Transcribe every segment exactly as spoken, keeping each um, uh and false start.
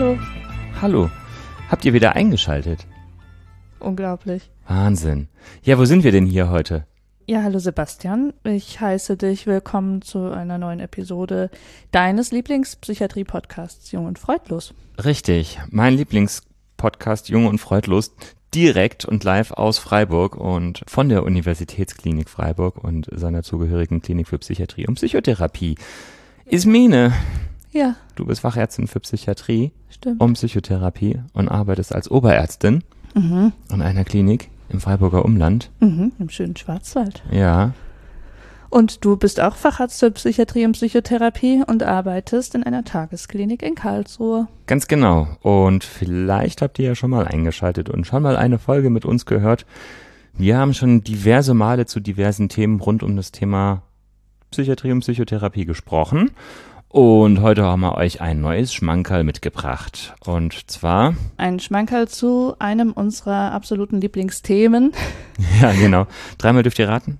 Hallo. Hallo. Habt ihr wieder eingeschaltet? Unglaublich. Wahnsinn. Ja, wo sind wir denn hier heute? Ja, hallo Sebastian. Ich heiße dich willkommen zu einer neuen Episode deines Lieblingspsychiatrie-Podcasts Jung und Freudlos. Richtig. Mein Lieblingspodcast Jung und Freudlos, direkt und live aus Freiburg und von der Universitätsklinik Freiburg und seiner zugehörigen Klinik für Psychiatrie und Psychotherapie. Ismene. Ja. Du bist Fachärztin für Psychiatrie Stimmt. und Psychotherapie und arbeitest als Oberärztin Mhm. an einer Klinik im Freiburger Umland. Mhm. Im schönen Schwarzwald. Ja. Und du bist auch Facharzt für Psychiatrie und Psychotherapie und arbeitest in einer Tagesklinik in Karlsruhe. Ganz genau. Und vielleicht habt ihr ja schon mal eingeschaltet und schon mal eine Folge mit uns gehört. Wir haben schon diverse Male zu diversen Themen rund um das Thema Psychiatrie und Psychotherapie gesprochen. Und heute haben wir euch ein neues Schmankerl mitgebracht. Und zwar... Ein Schmankerl zu einem unserer absoluten Lieblingsthemen. Ja, genau. Dreimal dürft ihr raten.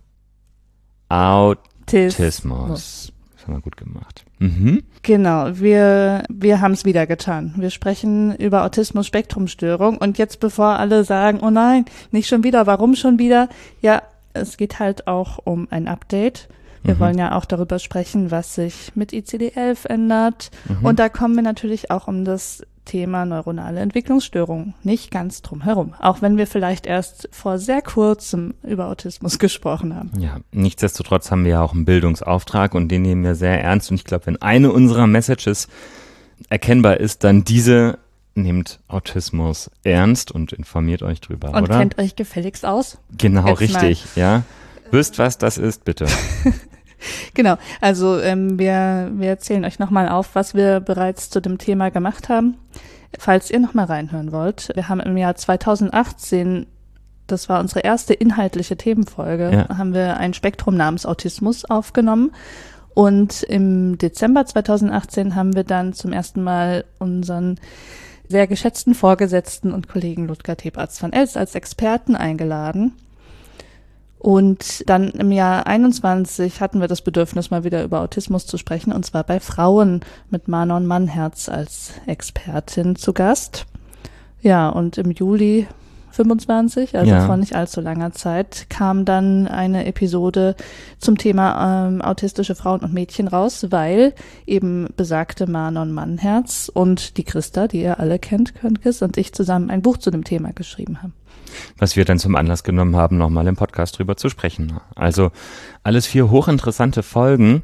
Autismus. Autismus. Das haben wir gut gemacht. Mhm. Genau, wir, wir haben es wieder getan. Wir sprechen über Autismus-Spektrum-Störung. Und jetzt, bevor alle sagen, oh nein, nicht schon wieder, warum schon wieder? Ja, es geht halt auch um ein Update. Wir Mhm. wollen ja auch darüber sprechen, was sich mit I C D elf ändert. Mhm. Und da kommen wir natürlich auch um das Thema neuronale Entwicklungsstörungen nicht ganz drum herum. Auch wenn wir vielleicht erst vor sehr kurzem über Autismus gesprochen haben. Ja, nichtsdestotrotz haben wir ja auch einen Bildungsauftrag und den nehmen wir sehr ernst. Und ich glaube, wenn eine unserer Messages erkennbar ist, dann diese: Nehmt Autismus ernst und informiert euch drüber, Und oder? kennt euch gefälligst aus. Genau, Jetzt mal. richtig, ja. Wisst, was das ist, bitte. Genau, also ähm, wir, wir erzählen euch nochmal auf, was wir bereits zu dem Thema gemacht haben. Falls ihr nochmal reinhören wollt, wir haben im Jahr zweitausendachtzehn, das war unsere erste inhaltliche Themenfolge, Ja. haben wir ein Spektrum namens Autismus aufgenommen. Und im Dezember zweitausendachtzehn haben wir dann zum ersten Mal unseren sehr geschätzten Vorgesetzten und Kollegen Ludger Tebarz van Elst als Experten eingeladen. Und dann im Jahr einundzwanzig hatten wir das Bedürfnis, mal wieder über Autismus zu sprechen, und zwar bei Frauen mit Manon Mannherz als Expertin zu Gast. Ja, und im Juli fünfundzwanzig, also Ja. vor nicht allzu langer Zeit, kam dann eine Episode zum Thema ähm, autistische Frauen und Mädchen raus, weil eben besagte Manon Mannherz und die Christa, die ihr alle kennt, Könkes, und ich zusammen ein Buch zu dem Thema geschrieben haben. Was wir dann zum Anlass genommen haben, nochmal im Podcast drüber zu sprechen. Also alles vier hochinteressante Folgen,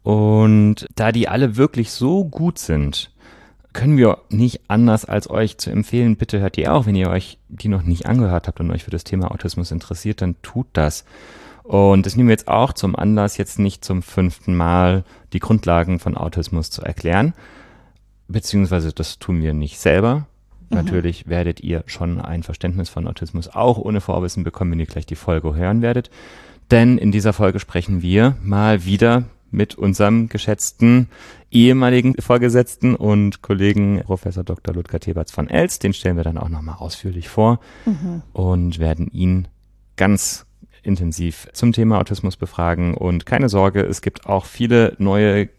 und da die alle wirklich so gut sind, können wir nicht anders als euch zu empfehlen, bitte hört die auch. Wenn ihr euch die noch nicht angehört habt und euch für das Thema Autismus interessiert, dann tut das. Und das nehmen wir jetzt auch zum Anlass, jetzt nicht zum fünften Mal die Grundlagen von Autismus zu erklären, beziehungsweise das tun wir nicht selber. Natürlich werdet ihr schon ein Verständnis von Autismus auch ohne Vorwissen bekommen, wenn ihr gleich die Folge hören werdet. Denn in dieser Folge sprechen wir mal wieder mit unserem geschätzten ehemaligen Vorgesetzten und Kollegen Professor Doktor Ludger Tebarz van Elst. Den stellen wir dann auch nochmal ausführlich vor Mhm. und werden ihn ganz intensiv zum Thema Autismus befragen. Und keine Sorge, es gibt auch viele neue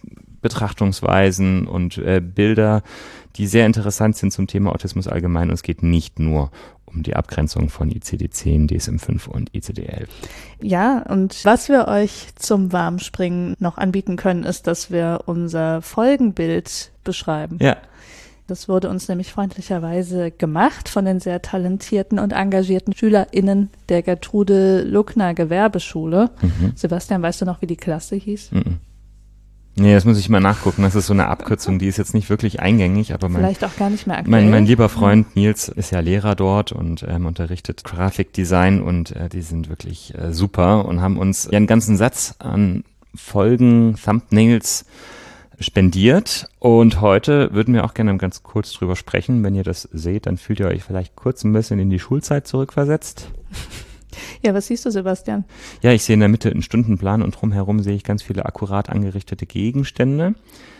Betrachtungsweisen und äh, Bilder, die sehr interessant sind zum Thema Autismus allgemein. Und es geht nicht nur um die Abgrenzung von I C D zehn, D S M fünf und I C D elf. Ja, und was wir euch zum Warmspringen noch anbieten können, ist, dass wir unser Folgenbild beschreiben. Ja, Das wurde uns nämlich freundlicherweise gemacht von den sehr talentierten und engagierten SchülerInnen der Gertrude Luckner Gewerbeschule. mhm. Sebastian, weißt du noch, wie die Klasse hieß? Mhm. Nee, das muss ich mal nachgucken. Das ist so eine Abkürzung, die ist jetzt nicht wirklich eingängig, aber mein, Vielleicht auch gar nicht mehr aktuell. mein, mein lieber Freund Nils ist ja Lehrer dort und ähm, unterrichtet Grafikdesign, und äh, die sind wirklich äh, super und haben uns ja einen ganzen Satz an Folgen, Thumbnails spendiert. Und heute würden wir auch gerne ganz kurz drüber sprechen. Wenn ihr das seht, dann fühlt ihr euch vielleicht kurz ein bisschen in die Schulzeit zurückversetzt. Ja, was siehst du, Sebastian? Ja, ich sehe in der Mitte einen Stundenplan und drumherum sehe ich ganz viele akkurat angerichtete Gegenstände.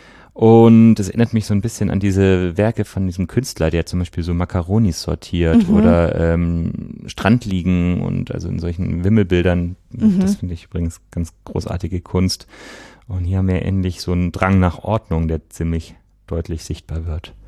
Und es erinnert mich so ein bisschen an diese Werke von diesem Künstler, der zum Beispiel so Makaronis sortiert Mhm. oder ähm, Strandliegen und also in solchen Wimmelbildern. Mhm. Das finde ich übrigens ganz großartige Kunst. Und hier haben wir endlich so einen Drang nach Ordnung, der ziemlich deutlich sichtbar wird.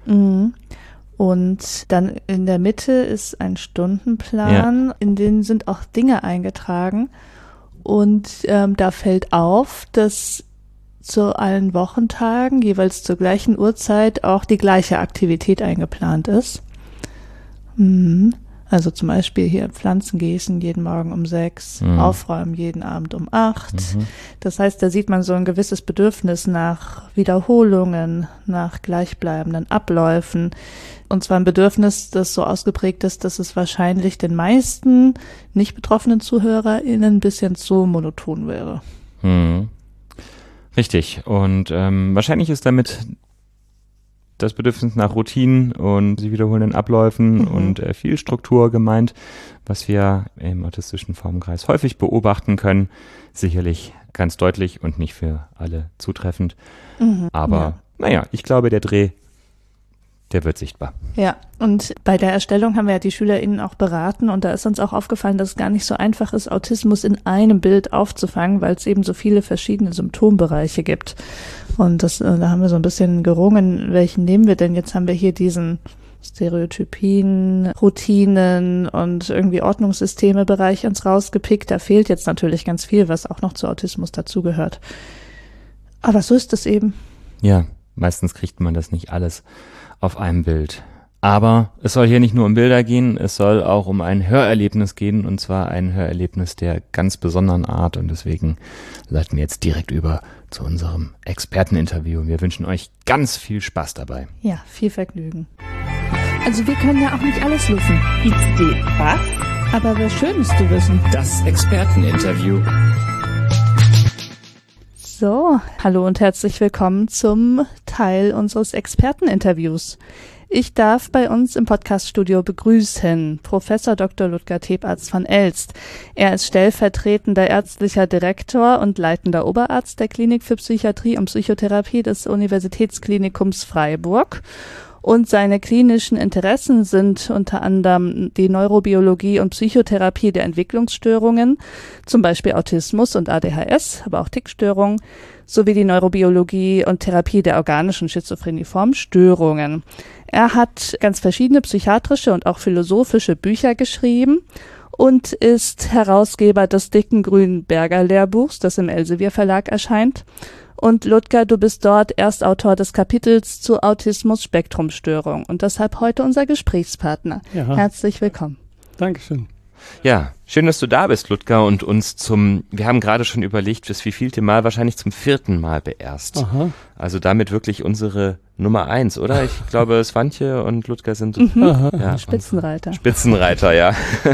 Mhm. Und dann in der Mitte ist ein Stundenplan, ja. in den sind auch Dinge eingetragen. Und ähm, da fällt auf, dass zu allen Wochentagen jeweils zur gleichen Uhrzeit auch die gleiche Aktivität eingeplant ist. Mhm. Also zum Beispiel hier Pflanzen gießen jeden Morgen um sechs, mhm. aufräumen jeden Abend um acht. Mhm. Das heißt, da sieht man so ein gewisses Bedürfnis nach Wiederholungen, nach gleichbleibenden Abläufen. Und zwar ein Bedürfnis, das so ausgeprägt ist, dass es wahrscheinlich den meisten nicht betroffenen ZuhörerInnen ein bisschen zu monoton wäre. Mhm. Richtig. Und ähm, wahrscheinlich ist damit das Bedürfnis nach Routinen und sie wiederholenden Abläufen mhm. und äh, viel Struktur gemeint, was wir im autistischen Formenkreis häufig beobachten können. Sicherlich ganz deutlich und nicht für alle zutreffend. Mhm. Aber ja. naja, ich glaube, der Dreh, der wird sichtbar. Ja, und bei der Erstellung haben wir ja die SchülerInnen auch beraten und da ist uns auch aufgefallen, dass es gar nicht so einfach ist, Autismus in einem Bild aufzufangen, weil es eben so viele verschiedene Symptombereiche gibt. Und das, da haben wir so ein bisschen gerungen, welchen nehmen wir denn? Jetzt haben wir hier diesen Stereotypien, Routinen und irgendwie Ordnungssysteme-Bereich uns rausgepickt. Da fehlt jetzt natürlich ganz viel, was auch noch zu Autismus dazugehört. Aber so ist es eben. Ja, meistens kriegt man das nicht alles auf einem Bild. Aber es soll hier nicht nur um Bilder gehen, es soll auch um ein Hörerlebnis gehen, und zwar ein Hörerlebnis der ganz besonderen Art, und deswegen leiten wir jetzt direkt über zu unserem Experteninterview. Wir wünschen euch ganz viel Spaß dabei. Ja, viel Vergnügen. Also wir können ja auch nicht alles wissen. Gibt's die was? Aber wäre schön, es zu wissen. Das Experteninterview. So, hallo und herzlich willkommen zum Teil unseres Experteninterviews. Ich darf bei uns im Podcaststudio begrüßen Professor Doktor Ludger Tebarz von Elst. Er ist stellvertretender ärztlicher Direktor und leitender Oberarzt der Klinik für Psychiatrie und Psychotherapie des Universitätsklinikums Freiburg. Und seine klinischen Interessen sind unter anderem die Neurobiologie und Psychotherapie der Entwicklungsstörungen, zum Beispiel Autismus und A D H S, aber auch Tickstörungen, sowie die Neurobiologie und Therapie der organischen schizophreniformen Störungen. Er hat ganz verschiedene psychiatrische und auch philosophische Bücher geschrieben und ist Herausgeber des dicken grünen Berger Lehrbuchs, das im Elsevier Verlag erscheint. Und Ludger, du bist dort Erstautor des Kapitels zu Autismus-Spektrum-Störung und deshalb heute unser Gesprächspartner. Ja. Herzlich willkommen. Dankeschön. Ja, schön, dass du da bist, Ludger, und uns zum, wir haben gerade schon überlegt, das wievielte Mal, wahrscheinlich zum vierten Mal beerst. Aha. Also damit wirklich unsere Nummer eins, oder? Ich glaube, Swantje und Ludger sind mhm. ja, Spitzenreiter. Spitzenreiter, ja.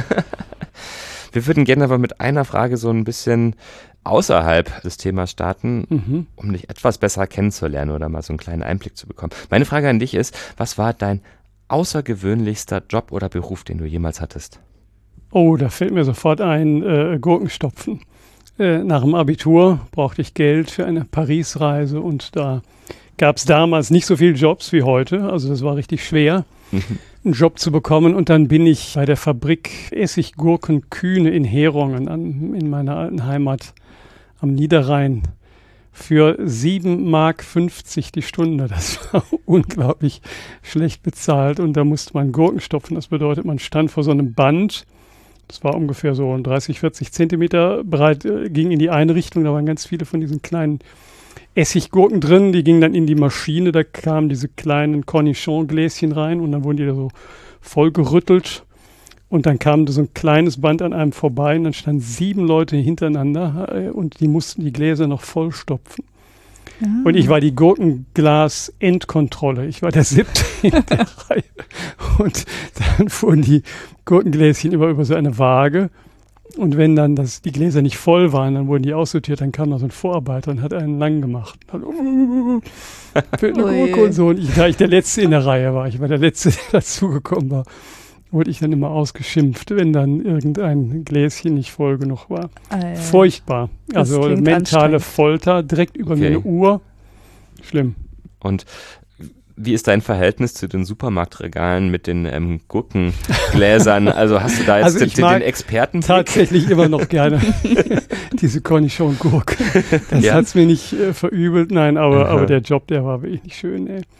Wir würden gerne aber mit einer Frage so ein bisschen außerhalb des Themas starten, mhm. um dich etwas besser kennenzulernen oder mal so einen kleinen Einblick zu bekommen. Meine Frage an dich ist, was war dein außergewöhnlichster Job oder Beruf, den du jemals hattest? Oh, da fällt mir sofort ein, äh, Gurkenstopfen. Äh, nach dem Abitur brauchte ich Geld für eine Paris-Reise und da gab es damals nicht so viele Jobs wie heute, also das war richtig schwer, mhm. einen Job zu bekommen, und dann bin ich bei der Fabrik Essiggurkenkühne in Herungen an, in meiner alten Heimat am Niederrhein für sieben Mark fünfzig die Stunde. Das war unglaublich schlecht bezahlt und da musste man Gurken stopfen. Das bedeutet, man stand vor so einem Band, das war ungefähr so dreißig, vierzig Zentimeter breit, äh, ging in die eine Richtung, da waren ganz viele von diesen kleinen Essiggurken drin, die gingen dann in die Maschine, da kamen diese kleinen Cornichon-Gläschen rein und dann wurden die da so vollgerüttelt. Und dann kam so ein kleines Band an einem vorbei und dann standen sieben Leute hintereinander und die mussten die Gläser noch vollstopfen. Ah. Und ich war die Gurkenglas-Endkontrolle. Ich war der siebte in der Reihe. Und dann fuhren die Gurkengläschen immer über so eine Waage. Und wenn dann das, die Gläser nicht voll waren, dann wurden die aussortiert, dann kam noch so ein Vorarbeiter und hat einen lang gemacht. Dann, uh, für eine Gurke und so. Und ich, da ich der Letzte in der Reihe war, ich war der Letzte, der dazugekommen war, wurde ich dann immer ausgeschimpft, wenn dann irgendein Gläschen nicht voll genug war. Ah, ja. Furchtbar. Also mentale Folter, direkt über okay. meine Uhr. Schlimm. Und wie ist dein Verhältnis zu den Supermarktregalen mit den ähm, Gurkengläsern? Also hast du da jetzt also den, den Experten? Tatsächlich immer noch gerne diese Cornichon-Gurke. Das ja. hat's mir nicht äh, verübelt, nein, aber, aber der Job, der war wirklich nicht schön, ey.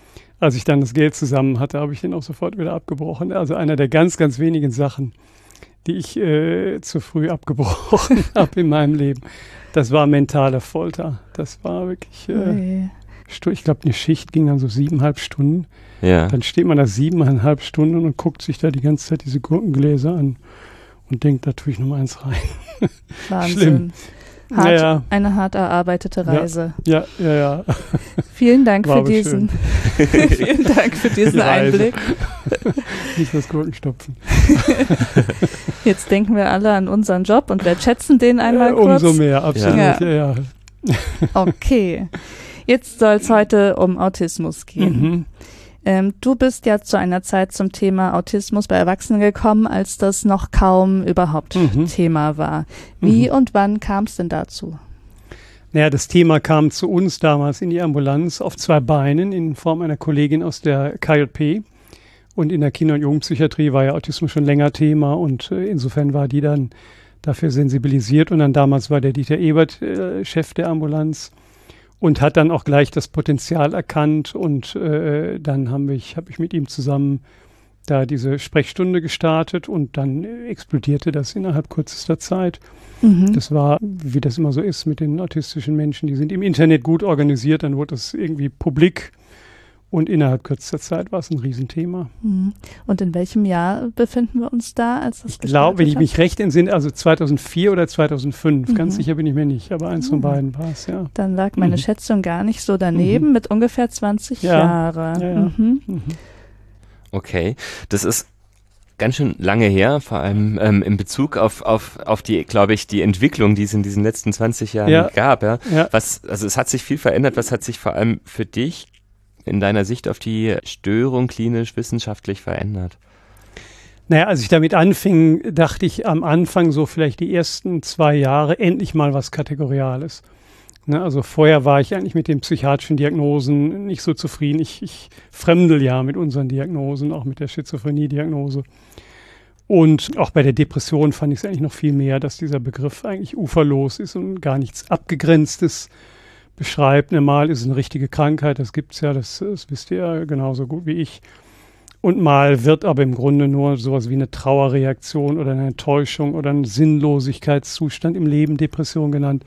als ich dann das Geld zusammen hatte, habe ich den auch sofort wieder abgebrochen. Also einer der ganz, ganz wenigen Sachen, die ich äh, zu früh abgebrochen habe in meinem Leben. Das war mentale Folter. Das war wirklich, äh, ich glaube, eine Schicht ging dann so siebeneinhalb Stunden. Ja. Dann steht man da siebeneinhalb Stunden und guckt sich da die ganze Zeit diese Gurkengläser an und denkt, da tue ich noch mal eins rein. Wahnsinn. Schlimm. Hart, naja. Eine hart erarbeitete Reise. Ja, ja, ja. ja. Vielen Dank War für diesen, vielen Dank für diesen Einblick. Nicht das Gurkenstopfen. Jetzt denken wir alle an unseren Job und wertschätzen den einmal äh, kurz. Umso mehr, absolut. Ja. Ja. Ja. Okay. Jetzt soll es heute um Autismus gehen. Mhm. Ähm, du bist ja zu einer Zeit zum Thema Autismus bei Erwachsenen gekommen, als das noch kaum überhaupt Mhm. Thema war. Wie Mhm. und wann kam es denn dazu? Naja, das Thema kam zu uns damals in die Ambulanz auf zwei Beinen in Form einer Kollegin aus der K J P. Und in der Kinder- und Jugendpsychiatrie war ja Autismus schon länger Thema und äh, insofern war die dann dafür sensibilisiert. Und dann damals war der Dieter Ebert äh, Chef der Ambulanz und hat dann auch gleich das Potenzial erkannt. Und äh, dann haben wir, habe ich mit ihm zusammen da diese Sprechstunde gestartet und dann äh, explodierte das innerhalb kürzester Zeit. Mhm. Das war, wie das immer so ist mit den autistischen Menschen, die sind im Internet gut organisiert, dann wurde das irgendwie publik und innerhalb kürzester Zeit war es ein Riesenthema. Mhm. Und in welchem Jahr befinden wir uns da, als das Ich glaube, wenn ich hat? mich recht entsinne, also zweitausendvier oder zweitausendfünf, Mhm. ganz sicher bin ich mir nicht, aber eins von Mhm. beiden war es, ja. Dann lag meine Mhm. Schätzung gar nicht so daneben, Mhm. mit ungefähr zwanzig Ja. Jahre. Ja, ja. Mhm. Mhm. Okay, das ist ganz schön lange her, vor allem ähm, in Bezug auf, auf, auf die, glaube ich, die Entwicklung, die es in diesen letzten zwanzig Jahren Ja. gab. Ja. Ja. Was, also es hat sich viel verändert. Was hat sich vor allem für dich in deiner Sicht auf die Störung klinisch wissenschaftlich verändert? Naja, als ich damit anfing, dachte ich am Anfang so vielleicht die ersten zwei Jahre endlich mal was Kategoriales. Ne, also vorher war ich eigentlich mit den psychiatrischen Diagnosen nicht so zufrieden. Ich, ich fremdel ja mit unseren Diagnosen, auch mit der Schizophrenie-Diagnose. Und auch bei der Depression fand ich es eigentlich noch viel mehr, dass dieser Begriff eigentlich uferlos ist und gar nichts Abgegrenztes beschreibt. Mal ist es eine richtige Krankheit, das gibt's ja, das, das wisst ihr ja genauso gut wie ich. Und mal wird aber im Grunde nur sowas wie eine Trauerreaktion oder eine Enttäuschung oder ein Sinnlosigkeitszustand im Leben, Depression genannt.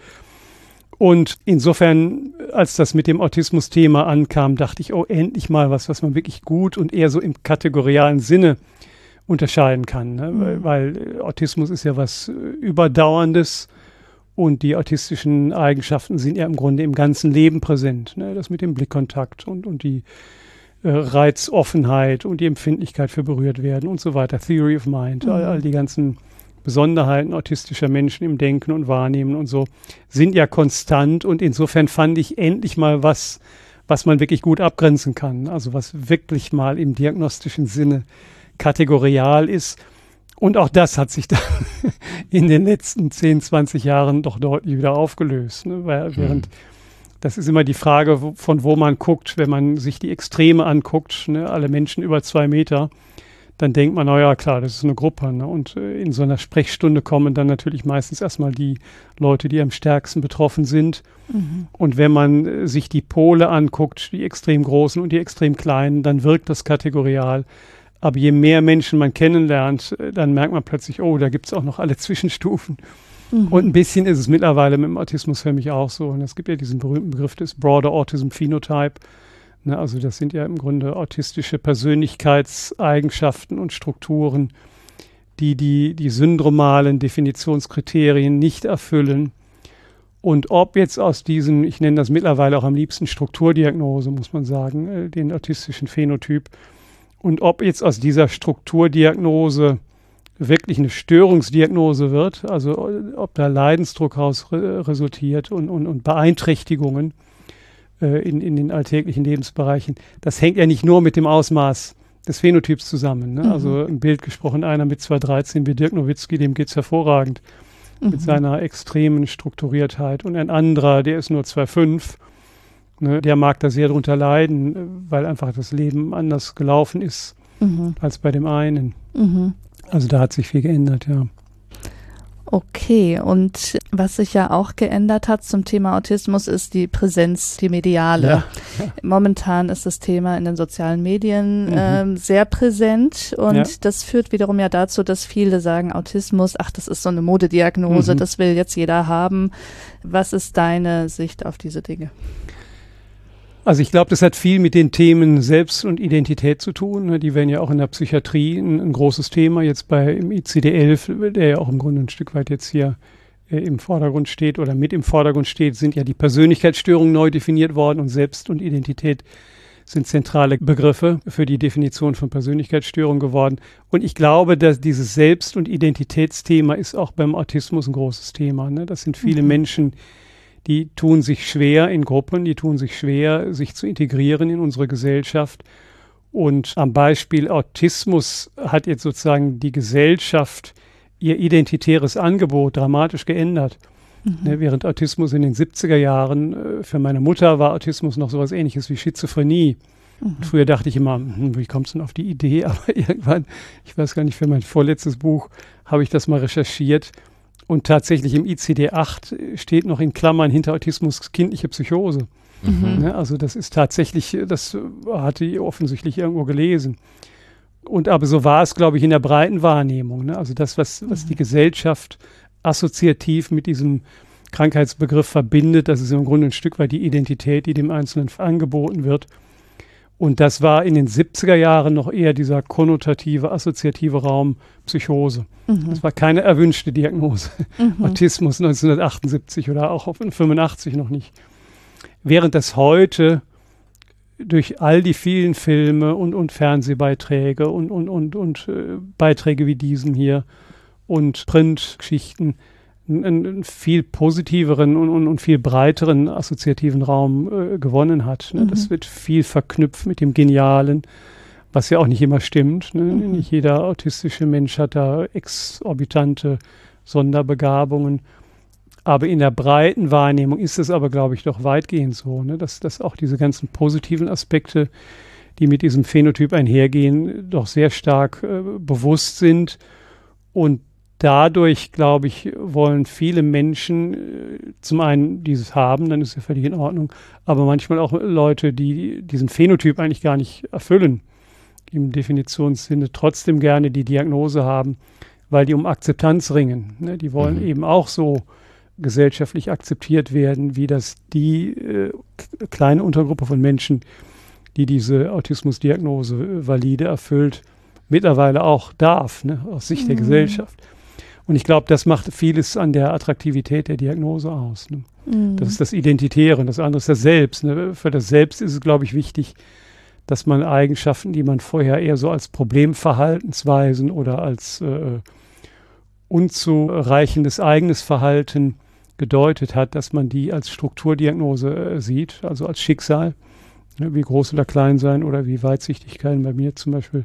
Und insofern, als das mit dem Autismus-Thema ankam, dachte ich, oh, endlich mal was, was man wirklich gut und eher so im kategorialen Sinne unterscheiden kann. Ne? Mhm. Weil, weil Autismus ist ja was Überdauerndes und die autistischen Eigenschaften sind ja im Grunde im ganzen Leben präsent. Ne? Das mit dem Blickkontakt und, und die äh, Reizoffenheit und die Empfindlichkeit für berührt werden und so weiter. Theory of Mind, mhm. all, all die ganzen Besonderheiten autistischer Menschen im Denken und Wahrnehmen und so sind ja konstant und insofern fand ich endlich mal was, was man wirklich gut abgrenzen kann. Also was wirklich mal im diagnostischen Sinne kategorial ist. Und auch das hat sich dann in den letzten zehn, zwanzig Jahren doch deutlich wieder aufgelöst. Ne? Weil, während, das ist immer die Frage, wo, von wo man guckt, wenn man sich die Extreme anguckt, ne? Alle Menschen über zwei Meter, dann denkt man, na ja, klar, das ist eine Gruppe. Ne? Und äh, in so einer Sprechstunde kommen dann natürlich meistens erstmal die Leute, die am stärksten betroffen sind. Mhm. Und wenn man äh, sich die Pole anguckt, die extrem großen und die extrem kleinen, dann wirkt das kategorial. Aber je mehr Menschen man kennenlernt, äh, dann merkt man plötzlich, oh, da gibt es auch noch alle Zwischenstufen. Mhm. Und ein bisschen ist es mittlerweile mit dem Autismus für mich auch so. Und es gibt ja diesen berühmten Begriff des Broader Autism Phenotype. Ne, also das sind ja im Grunde autistische Persönlichkeitseigenschaften und Strukturen, die die, die syndromalen Definitionskriterien nicht erfüllen. Und ob jetzt aus diesen, ich nenne das mittlerweile auch am liebsten Strukturdiagnose, muss man sagen, äh, den autistischen Phänotyp, und ob jetzt aus dieser Strukturdiagnose wirklich eine Störungsdiagnose wird, also ob da Leidensdruck raus re- resultiert und, und, und Beeinträchtigungen, In, in den alltäglichen Lebensbereichen. Das hängt ja nicht nur mit dem Ausmaß des Phänotyps zusammen. Ne? Mhm. Also im Bild gesprochen, einer mit zwei dreizehn wie Dirk Nowitzki, dem geht es hervorragend mhm. mit seiner extremen Strukturiertheit. Und ein anderer, der ist nur zwei fünf, ne? Der mag da sehr drunter leiden, weil einfach das Leben anders gelaufen ist mhm. als bei dem einen. Mhm. Also da hat sich viel geändert, ja. Okay, und was sich ja auch geändert hat zum Thema Autismus, ist die Präsenz, die mediale. Ja. Momentan ist das Thema in den sozialen Medien Mhm. ähm, sehr präsent und Ja. das führt wiederum ja dazu, dass viele sagen, Autismus, ach, das ist so eine Modediagnose, Mhm. das will jetzt jeder haben. Was ist deine Sicht auf diese Dinge? Also ich glaube, das hat viel mit den Themen Selbst- und Identität zu tun. Die werden ja auch in der Psychiatrie ein, ein großes Thema. Jetzt bei im I C D elf, der ja auch im Grunde ein Stück weit jetzt hier äh, im Vordergrund steht oder mit im Vordergrund steht, sind ja die Persönlichkeitsstörungen neu definiert worden und Selbst- und Identität sind zentrale Begriffe für die Definition von Persönlichkeitsstörungen geworden. Und ich glaube, dass dieses Selbst- und Identitätsthema ist auch beim Autismus ein großes Thema. Ne? Das sind viele Mhm. Menschen, die tun sich schwer in Gruppen, die tun sich schwer, sich zu integrieren in unsere Gesellschaft. Und am Beispiel Autismus hat jetzt sozusagen die Gesellschaft ihr identitäres Angebot dramatisch geändert. Mhm. Ne, während Autismus in den siebziger Jahren, äh, für meine Mutter war Autismus noch sowas Ähnliches wie Schizophrenie. Mhm. Früher dachte ich immer, hm, wie kommst du denn auf die Idee? Aber irgendwann, ich weiß gar nicht, für mein vorletztes Buch habe ich das mal recherchiert. Und tatsächlich im I C D acht steht noch in Klammern hinter Autismus kindliche Psychose. Mhm. Ne, also das ist tatsächlich, das hatte ich offensichtlich irgendwo gelesen. Und aber so war es, glaube ich, in der breiten Wahrnehmung. Ne? Also das, was, was Mhm. die Gesellschaft assoziativ mit diesem Krankheitsbegriff verbindet, das ist im Grunde ein Stück weit die Identität, die dem Einzelnen angeboten wird. Und das war in den siebziger Jahren noch eher dieser konnotative, assoziative Raum Psychose. Mhm. Das war keine erwünschte Diagnose. Mhm. Autismus neunzehnhundertachtundsiebzig oder auch auf fünfundachtzig noch nicht. Während das heute durch all die vielen Filme und, und Fernsehbeiträge und, und, und, und äh, Beiträge wie diesen hier und Printgeschichten einen, einen viel positiveren und, und, und viel breiteren assoziativen Raum äh, gewonnen hat. Ne? Mhm. Das wird viel verknüpft mit dem Genialen, was ja auch nicht immer stimmt. Ne? Mhm. Nicht jeder autistische Mensch hat da exorbitante Sonderbegabungen. Aber in der breiten Wahrnehmung ist es aber, glaube ich, doch weitgehend so, ne? dass, dass auch diese ganzen positiven Aspekte, die mit diesem Phänotyp einhergehen, doch sehr stark äh, bewusst sind. Und dadurch, glaube ich, wollen viele Menschen äh, zum einen dieses haben, dann ist ja völlig in Ordnung, aber manchmal auch Leute, die diesen Phänotyp eigentlich gar nicht erfüllen, im Definitionssinne trotzdem gerne die Diagnose haben, weil die um Akzeptanz ringen. Ne? Die wollen Mhm. eben auch so gesellschaftlich akzeptiert werden, wie das die äh, k- kleine Untergruppe von Menschen, die diese Autismusdiagnose äh, valide erfüllt, mittlerweile auch darf, ne? Aus Sicht der Mhm. Gesellschaft. Und ich glaube, das macht vieles an der Attraktivität der Diagnose aus. Ne? Mhm. Das ist das Identitäre und das andere ist das Selbst. Ne? Für das Selbst ist es, glaube ich, wichtig, dass man Eigenschaften, die man vorher eher so als Problemverhaltensweisen oder als äh, unzureichendes eigenes Verhalten gedeutet hat, dass man die als Strukturdiagnose äh, sieht, also als Schicksal, ne, wie groß oder klein sein oder wie Weitsichtigkeit bei mir zum Beispiel.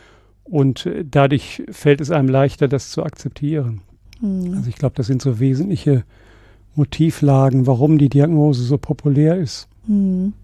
Und äh, dadurch fällt es einem leichter, das zu akzeptieren. Mhm. Also ich glaube, das sind so wesentliche Motivlagen, warum die Diagnose so populär ist. Mhm.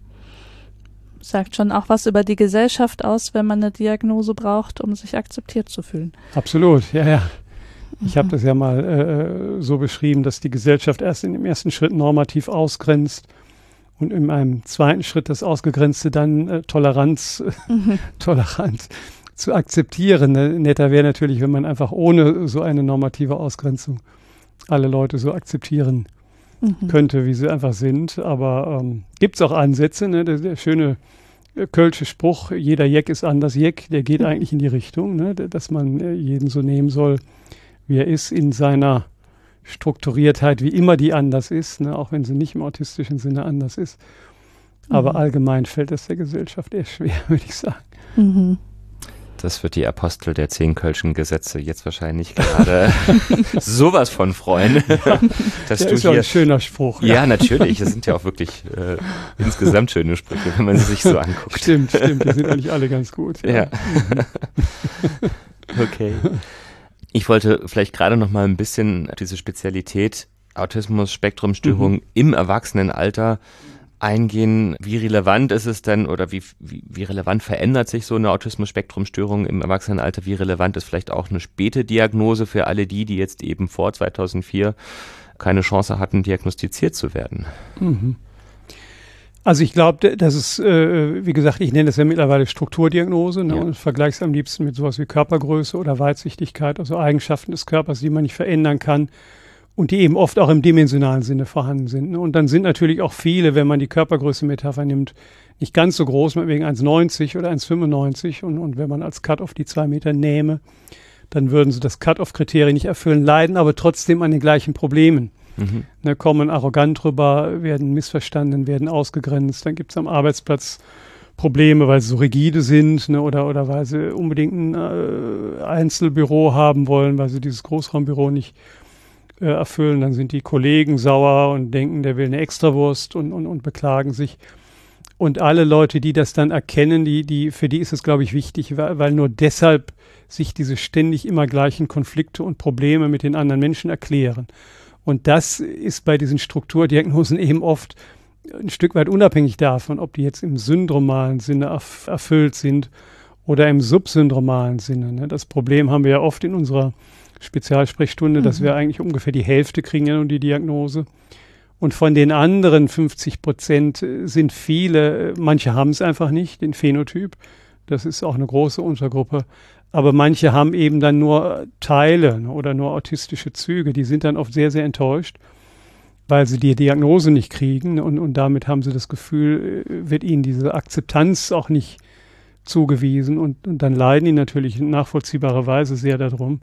Sagt schon auch was über die Gesellschaft aus, wenn man eine Diagnose braucht, um sich akzeptiert zu fühlen. Absolut, ja, ja. Ich habe Mhm. das ja mal äh, so beschrieben, dass die Gesellschaft erst in dem ersten Schritt normativ ausgrenzt und in einem zweiten Schritt das Ausgegrenzte dann äh, Toleranz, Mhm. tolerant zu akzeptieren. Ne? Netter wäre natürlich, wenn man einfach ohne so eine normative Ausgrenzung alle Leute so akzeptieren Mhm. könnte, wie sie einfach sind. Aber ähm, gibt es auch Ansätze, ne? der, der schöne äh, kölsche Spruch, jeder Jeck ist anders Jeck, der geht Mhm. eigentlich in die Richtung, ne? d- dass man äh, jeden so nehmen soll, wie er ist, in seiner Strukturiertheit, wie immer die anders ist, ne? Auch wenn sie nicht im autistischen Sinne anders ist. Aber Mhm. allgemein fällt es der Gesellschaft eher schwer, würde ich sagen. Mhm. Das wird die Apostel der zehn Kölschen Gesetze jetzt wahrscheinlich gerade sowas von freuen, dass Der du ist ja hier... ein schöner Spruch. Ja, natürlich. Das sind ja auch wirklich äh, insgesamt schöne Sprüche, wenn man sie sich so anguckt. Stimmt, stimmt. Die sind eigentlich alle ganz gut. Ja. Ja. Okay. Ich wollte vielleicht gerade noch mal ein bisschen diese Spezialität Autismus, Spektrumstörung Mhm. im Erwachsenenalter eingehen, wie relevant ist es denn oder wie, wie, wie relevant verändert sich so eine Autismus-Spektrum-Störung im Erwachsenenalter? Wie relevant ist vielleicht auch eine späte Diagnose für alle die, die jetzt eben vor zweitausendvier keine Chance hatten, diagnostiziert zu werden? Mhm. Also ich glaube, das ist, äh, wie gesagt, ich nenne das ja mittlerweile Strukturdiagnose, ne, ja. Und vergleiche es am liebsten mit sowas wie Körpergröße oder Weitsichtigkeit, also Eigenschaften des Körpers, die man nicht verändern kann und die eben oft auch im dimensionalen Sinne vorhanden sind. Ne. Und dann sind natürlich auch viele, wenn man die Körpergröße-Metapher nimmt, nicht ganz so groß, wegen eins neunzig oder eins fünfundneunzig und, und wenn man als Cut-off die zwei Meter nähme, dann würden sie das Cut-off-Kriterien nicht erfüllen, leiden aber trotzdem an den gleichen Problemen. Mhm. Ne, kommen arrogant rüber, werden missverstanden, werden ausgegrenzt. Dann gibt es am Arbeitsplatz Probleme, weil sie so rigide sind, ne, oder, oder weil sie unbedingt ein äh, Einzelbüro haben wollen, weil sie dieses Großraumbüro nicht äh, erfüllen. Dann sind die Kollegen sauer und denken, der will eine Extrawurst und, und, und beklagen sich. Und alle Leute, die das dann erkennen, die, die, für die ist es, glaube ich, wichtig, weil, weil nur deshalb sich diese ständig immer gleichen Konflikte und Probleme mit den anderen Menschen erklären. Und das ist bei diesen Strukturdiagnosen eben oft ein Stück weit unabhängig davon, ob die jetzt im syndromalen Sinne erf- erfüllt sind oder im subsyndromalen Sinne. Ne? Das Problem haben wir ja oft in unserer Spezialsprechstunde, mhm. dass wir eigentlich ungefähr die Hälfte kriegen ja nun die Diagnose. Und von den anderen fünfzig Prozent sind viele, manche haben es einfach nicht, den Phänotyp. Das ist auch eine große Untergruppe. Aber manche haben eben dann nur Teile oder nur autistische Züge. Die sind dann oft sehr, sehr enttäuscht, weil sie die Diagnose nicht kriegen. Und, und damit haben sie das Gefühl, wird ihnen diese Akzeptanz auch nicht zugewiesen. Und, und dann leiden die natürlich in nachvollziehbarer Weise sehr darum.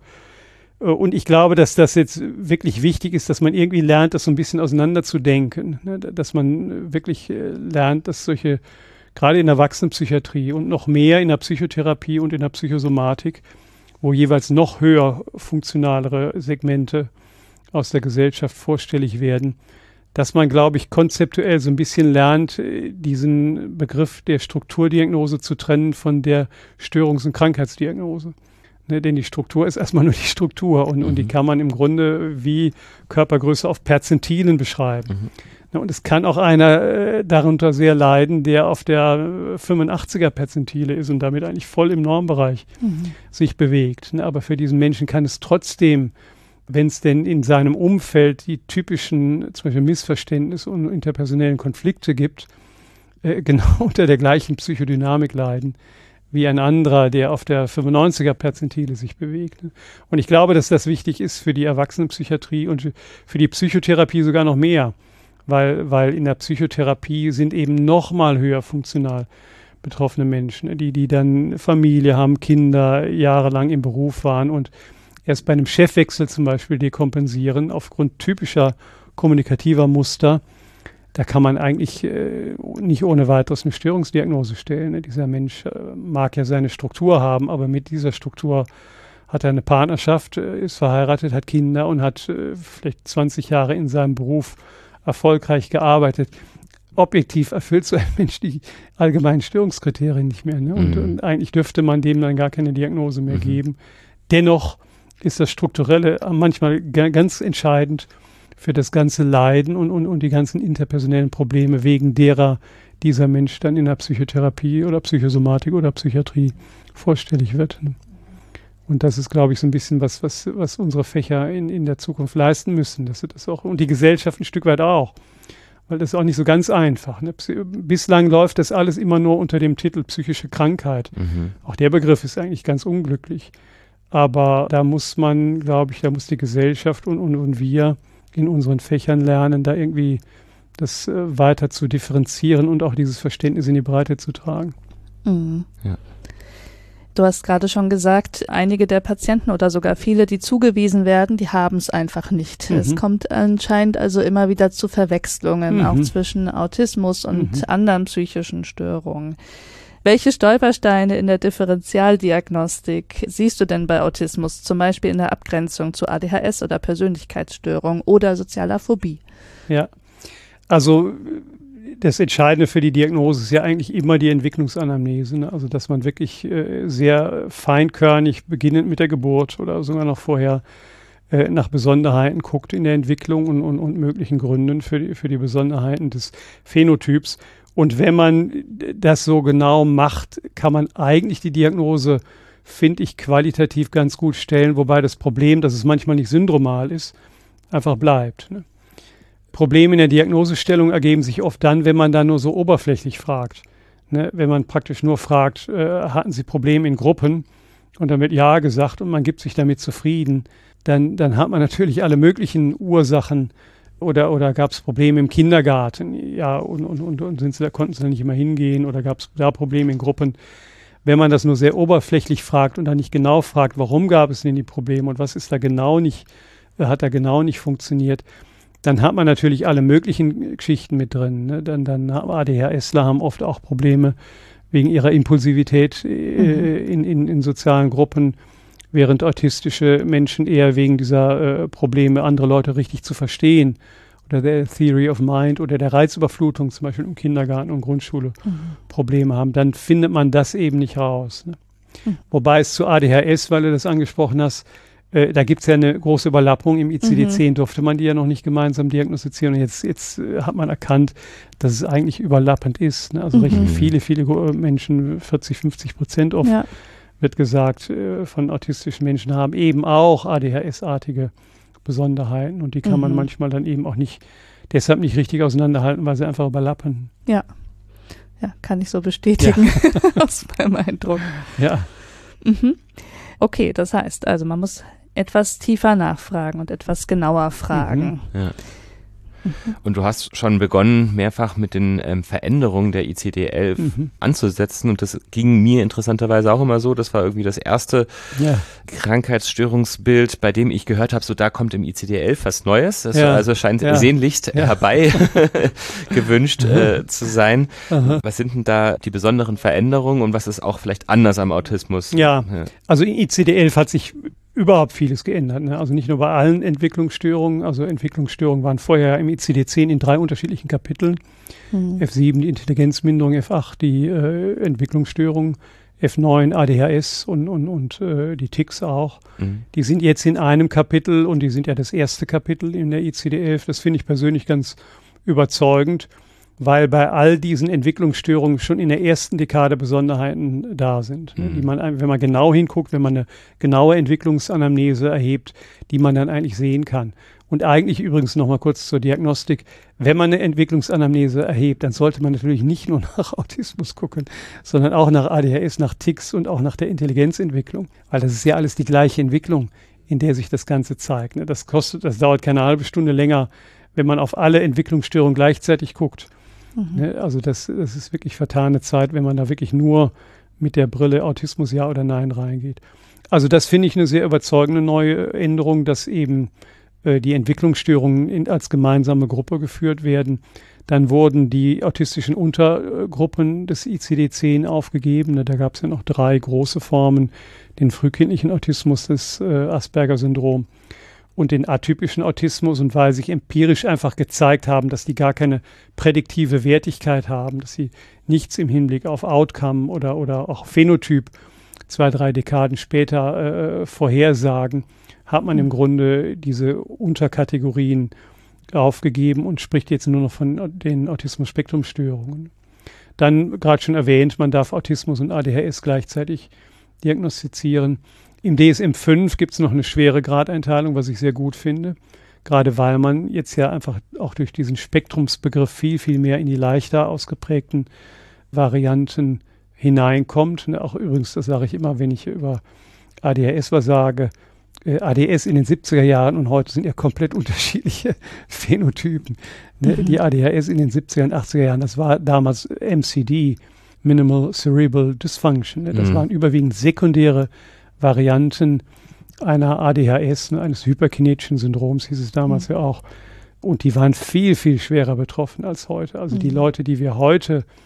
Und ich glaube, dass das jetzt wirklich wichtig ist, dass man irgendwie lernt, das so ein bisschen auseinanderzudenken. Ne? Dass man wirklich lernt, dass solche gerade in der Erwachsenenpsychiatrie und noch mehr in der Psychotherapie und in der Psychosomatik, wo jeweils noch höher funktionalere Segmente aus der Gesellschaft vorstellig werden, dass man, glaube ich, konzeptuell so ein bisschen lernt, diesen Begriff der Strukturdiagnose zu trennen von der Störungs- und Krankheitsdiagnose. Ne, denn die Struktur ist erstmal nur die Struktur und, mhm. und die kann man im Grunde wie Körpergröße auf Perzentilen beschreiben. Mhm. Und es kann auch einer äh, darunter sehr leiden, der auf der fünfundachtziger Perzentile ist und damit eigentlich voll im Normbereich mhm. sich bewegt. Ne? Aber für diesen Menschen kann es trotzdem, wenn es denn in seinem Umfeld die typischen zum Beispiel Missverständnisse und interpersonellen Konflikte gibt, äh, genau unter der gleichen Psychodynamik leiden wie ein anderer, der auf der fünfundneunziger Perzentile sich bewegt. Ne? Und ich glaube, dass das wichtig ist für die Erwachsenenpsychiatrie und für die Psychotherapie sogar noch mehr. Weil, weil in der Psychotherapie sind eben noch mal höher funktional betroffene Menschen, die, die dann Familie haben, Kinder, jahrelang im Beruf waren und erst bei einem Chefwechsel zum Beispiel dekompensieren aufgrund typischer kommunikativer Muster. Da kann man eigentlich äh, nicht ohne weiteres eine Störungsdiagnose stellen. Ne? Dieser Mensch äh, mag ja seine Struktur haben, aber mit dieser Struktur hat er eine Partnerschaft, äh, ist verheiratet, hat Kinder und hat äh, vielleicht zwanzig Jahre in seinem Beruf erfolgreich gearbeitet. Objektiv erfüllt so ein Mensch die allgemeinen Störungskriterien nicht mehr. Ne? Und, mhm. und eigentlich dürfte man dem dann gar keine Diagnose mehr mhm. geben. Dennoch ist das Strukturelle manchmal g- ganz entscheidend für das ganze Leiden und, und, und die ganzen interpersonellen Probleme, wegen derer dieser Mensch dann in der Psychotherapie oder Psychosomatik oder Psychiatrie vorstellig wird. Ne? Und das ist, glaube ich, so ein bisschen was, was, was unsere Fächer in, in der Zukunft leisten müssen. Dass sie das auch, und die Gesellschaft ein Stück weit auch. Weil das ist auch nicht so ganz einfach. Ne? Bislang läuft das alles immer nur unter dem Titel psychische Krankheit. Mhm. Auch der Begriff ist eigentlich ganz unglücklich. Aber da muss man, glaube ich, da muss die Gesellschaft und, und, und wir in unseren Fächern lernen, da irgendwie das äh, weiter zu differenzieren und auch dieses Verständnis in die Breite zu tragen. Mhm. Ja. Du hast gerade schon gesagt, einige der Patienten oder sogar viele, die zugewiesen werden, die haben es einfach nicht. Mhm. Es kommt anscheinend also immer wieder zu Verwechslungen, mhm. auch zwischen Autismus und mhm. anderen psychischen Störungen. Welche Stolpersteine in der Differentialdiagnostik siehst du denn bei Autismus, zum Beispiel in der Abgrenzung zu A D H S oder Persönlichkeitsstörung oder sozialer Phobie? Ja, also das Entscheidende für die Diagnose ist ja eigentlich immer die Entwicklungsanamnese. Ne? Also dass man wirklich äh, sehr feinkörnig, beginnend mit der Geburt oder sogar noch vorher, äh, nach Besonderheiten guckt in der Entwicklung und, und, und möglichen Gründen für die, für die Besonderheiten des Phänotyps. Und wenn man das so genau macht, kann man eigentlich die Diagnose, finde ich, qualitativ ganz gut stellen, wobei das Problem, dass es manchmal nicht syndromal ist, einfach bleibt. Ne? Probleme in der Diagnosestellung ergeben sich oft dann, wenn man da nur so oberflächlich fragt. Ne? Wenn man praktisch nur fragt, äh, hatten Sie Probleme in Gruppen? Und dann wird Ja gesagt und man gibt sich damit zufrieden. Dann, dann hat man natürlich alle möglichen Ursachen. Oder, oder gab es Probleme im Kindergarten? Ja, und, und, und, und sind sie, da konnten sie da nicht immer hingehen? Oder gab es da Probleme in Gruppen? Wenn man das nur sehr oberflächlich fragt und dann nicht genau fragt, warum gab es denn die Probleme und was ist da genau nicht, hat da genau nicht funktioniert, dann hat man natürlich alle möglichen Geschichten mit drin. Ne? Dann, dann ADHSler haben oft auch Probleme wegen ihrer Impulsivität äh, mhm. in, in, in sozialen Gruppen, während autistische Menschen eher wegen dieser äh, Probleme, andere Leute richtig zu verstehen, oder der Theory of Mind oder der Reizüberflutung zum Beispiel im Kindergarten und Grundschule mhm. Probleme haben, dann findet man das eben nicht raus. Ne? Mhm. Wobei es zu A D H S, weil du das angesprochen hast, äh, da gibt es ja eine große Überlappung. Im I C D zehn mhm. durfte man die ja noch nicht gemeinsam diagnostizieren. Und jetzt, jetzt äh, hat man erkannt, dass es eigentlich überlappend ist. Ne? Also mhm. recht viele, viele Menschen, vierzig, fünfzig Prozent oft, ja. wird gesagt, äh, von autistischen Menschen haben eben auch A D H S-artige Besonderheiten und die kann mhm. man manchmal dann eben auch nicht, deshalb nicht richtig auseinanderhalten, weil sie einfach überlappen. Ja, ja, kann ich so bestätigen, ja. aus meinem Eindruck. Ja. Mhm. Okay, das heißt, also man muss etwas tiefer nachfragen und etwas genauer fragen. Mhm. Ja. Und du hast schon begonnen, mehrfach mit den ähm, Veränderungen der I C D elf mhm. anzusetzen. Und das ging mir interessanterweise auch immer so. Das war irgendwie das erste ja. Krankheitsstörungsbild, bei dem ich gehört habe, so da kommt im I C D elf was Neues. Das ja. also scheint ja. sehnlichst ja. herbei gewünscht äh, zu sein. Aha. Was sind denn da die besonderen Veränderungen und was ist auch vielleicht anders am Autismus? Ja, ja. also in I C D elf hat sich überhaupt vieles geändert. Ne? Also nicht nur bei allen Entwicklungsstörungen. Also Entwicklungsstörungen waren vorher im I C D zehn in drei unterschiedlichen Kapiteln. Mhm. F sieben die Intelligenzminderung, F acht die äh, Entwicklungsstörung, F neun A D H S und, und, und äh, die Tics auch. Mhm. Die sind jetzt in einem Kapitel und die sind ja das erste Kapitel in der I C D elf. Das finde ich persönlich ganz überzeugend, weil bei all diesen Entwicklungsstörungen schon in der ersten Dekade Besonderheiten da sind, mhm. ne, die man, wenn man genau hinguckt, wenn man eine genaue Entwicklungsanamnese erhebt, die man dann eigentlich sehen kann. Und eigentlich übrigens noch mal kurz zur Diagnostik, wenn man eine Entwicklungsanamnese erhebt, dann sollte man natürlich nicht nur nach Autismus gucken, sondern auch nach A D H S, nach Tics und auch nach der Intelligenzentwicklung, weil das ist ja alles die gleiche Entwicklung, in der sich das Ganze zeigt. Ne. Das kostet, das dauert keine halbe Stunde länger, wenn man auf alle Entwicklungsstörungen gleichzeitig guckt. Mhm. Ne, also das, das ist wirklich vertane Zeit, wenn man da wirklich nur mit der Brille Autismus ja oder nein reingeht. Also das finde ich eine sehr überzeugende neue Änderung, dass eben äh, die Entwicklungsstörungen in, als gemeinsame Gruppe geführt werden. Dann wurden die autistischen Untergruppen des I C D zehn aufgegeben. Ne, da gab es ja noch drei große Formen, den frühkindlichen Autismus, das äh, Asperger-Syndrom und den atypischen Autismus, und weil sich empirisch einfach gezeigt haben, dass die gar keine prädiktive Wertigkeit haben, dass sie nichts im Hinblick auf Outcome oder, oder auch Phänotyp zwei, drei Dekaden später äh, vorhersagen, hat man im Grunde diese Unterkategorien aufgegeben und spricht jetzt nur noch von den Autismus-Spektrum-Störungen. Dann, gerade schon erwähnt, man darf Autismus und A D H S gleichzeitig diagnostizieren. Im D S M fünf gibt es noch eine schwere Gradeinteilung, was ich sehr gut finde, gerade weil man jetzt ja einfach auch durch diesen Spektrumsbegriff viel, viel mehr in die leichter ausgeprägten Varianten hineinkommt. Auch übrigens, das sage ich immer, wenn ich über A D H S was sage, äh, A D S in den siebziger Jahren und heute sind ja komplett unterschiedliche Phänotypen. Ne? Mhm. Die A D H S in den siebziger und achtziger Jahren, das war damals M C D, Minimal Cerebral Dysfunction. Ne? Das mhm. waren überwiegend sekundäre Varianten einer A D H S, ne, eines hyperkinetischen Syndroms hieß es damals mhm. ja auch. Und die waren viel, viel schwerer betroffen als heute. Also mhm. die Leute, die wir heute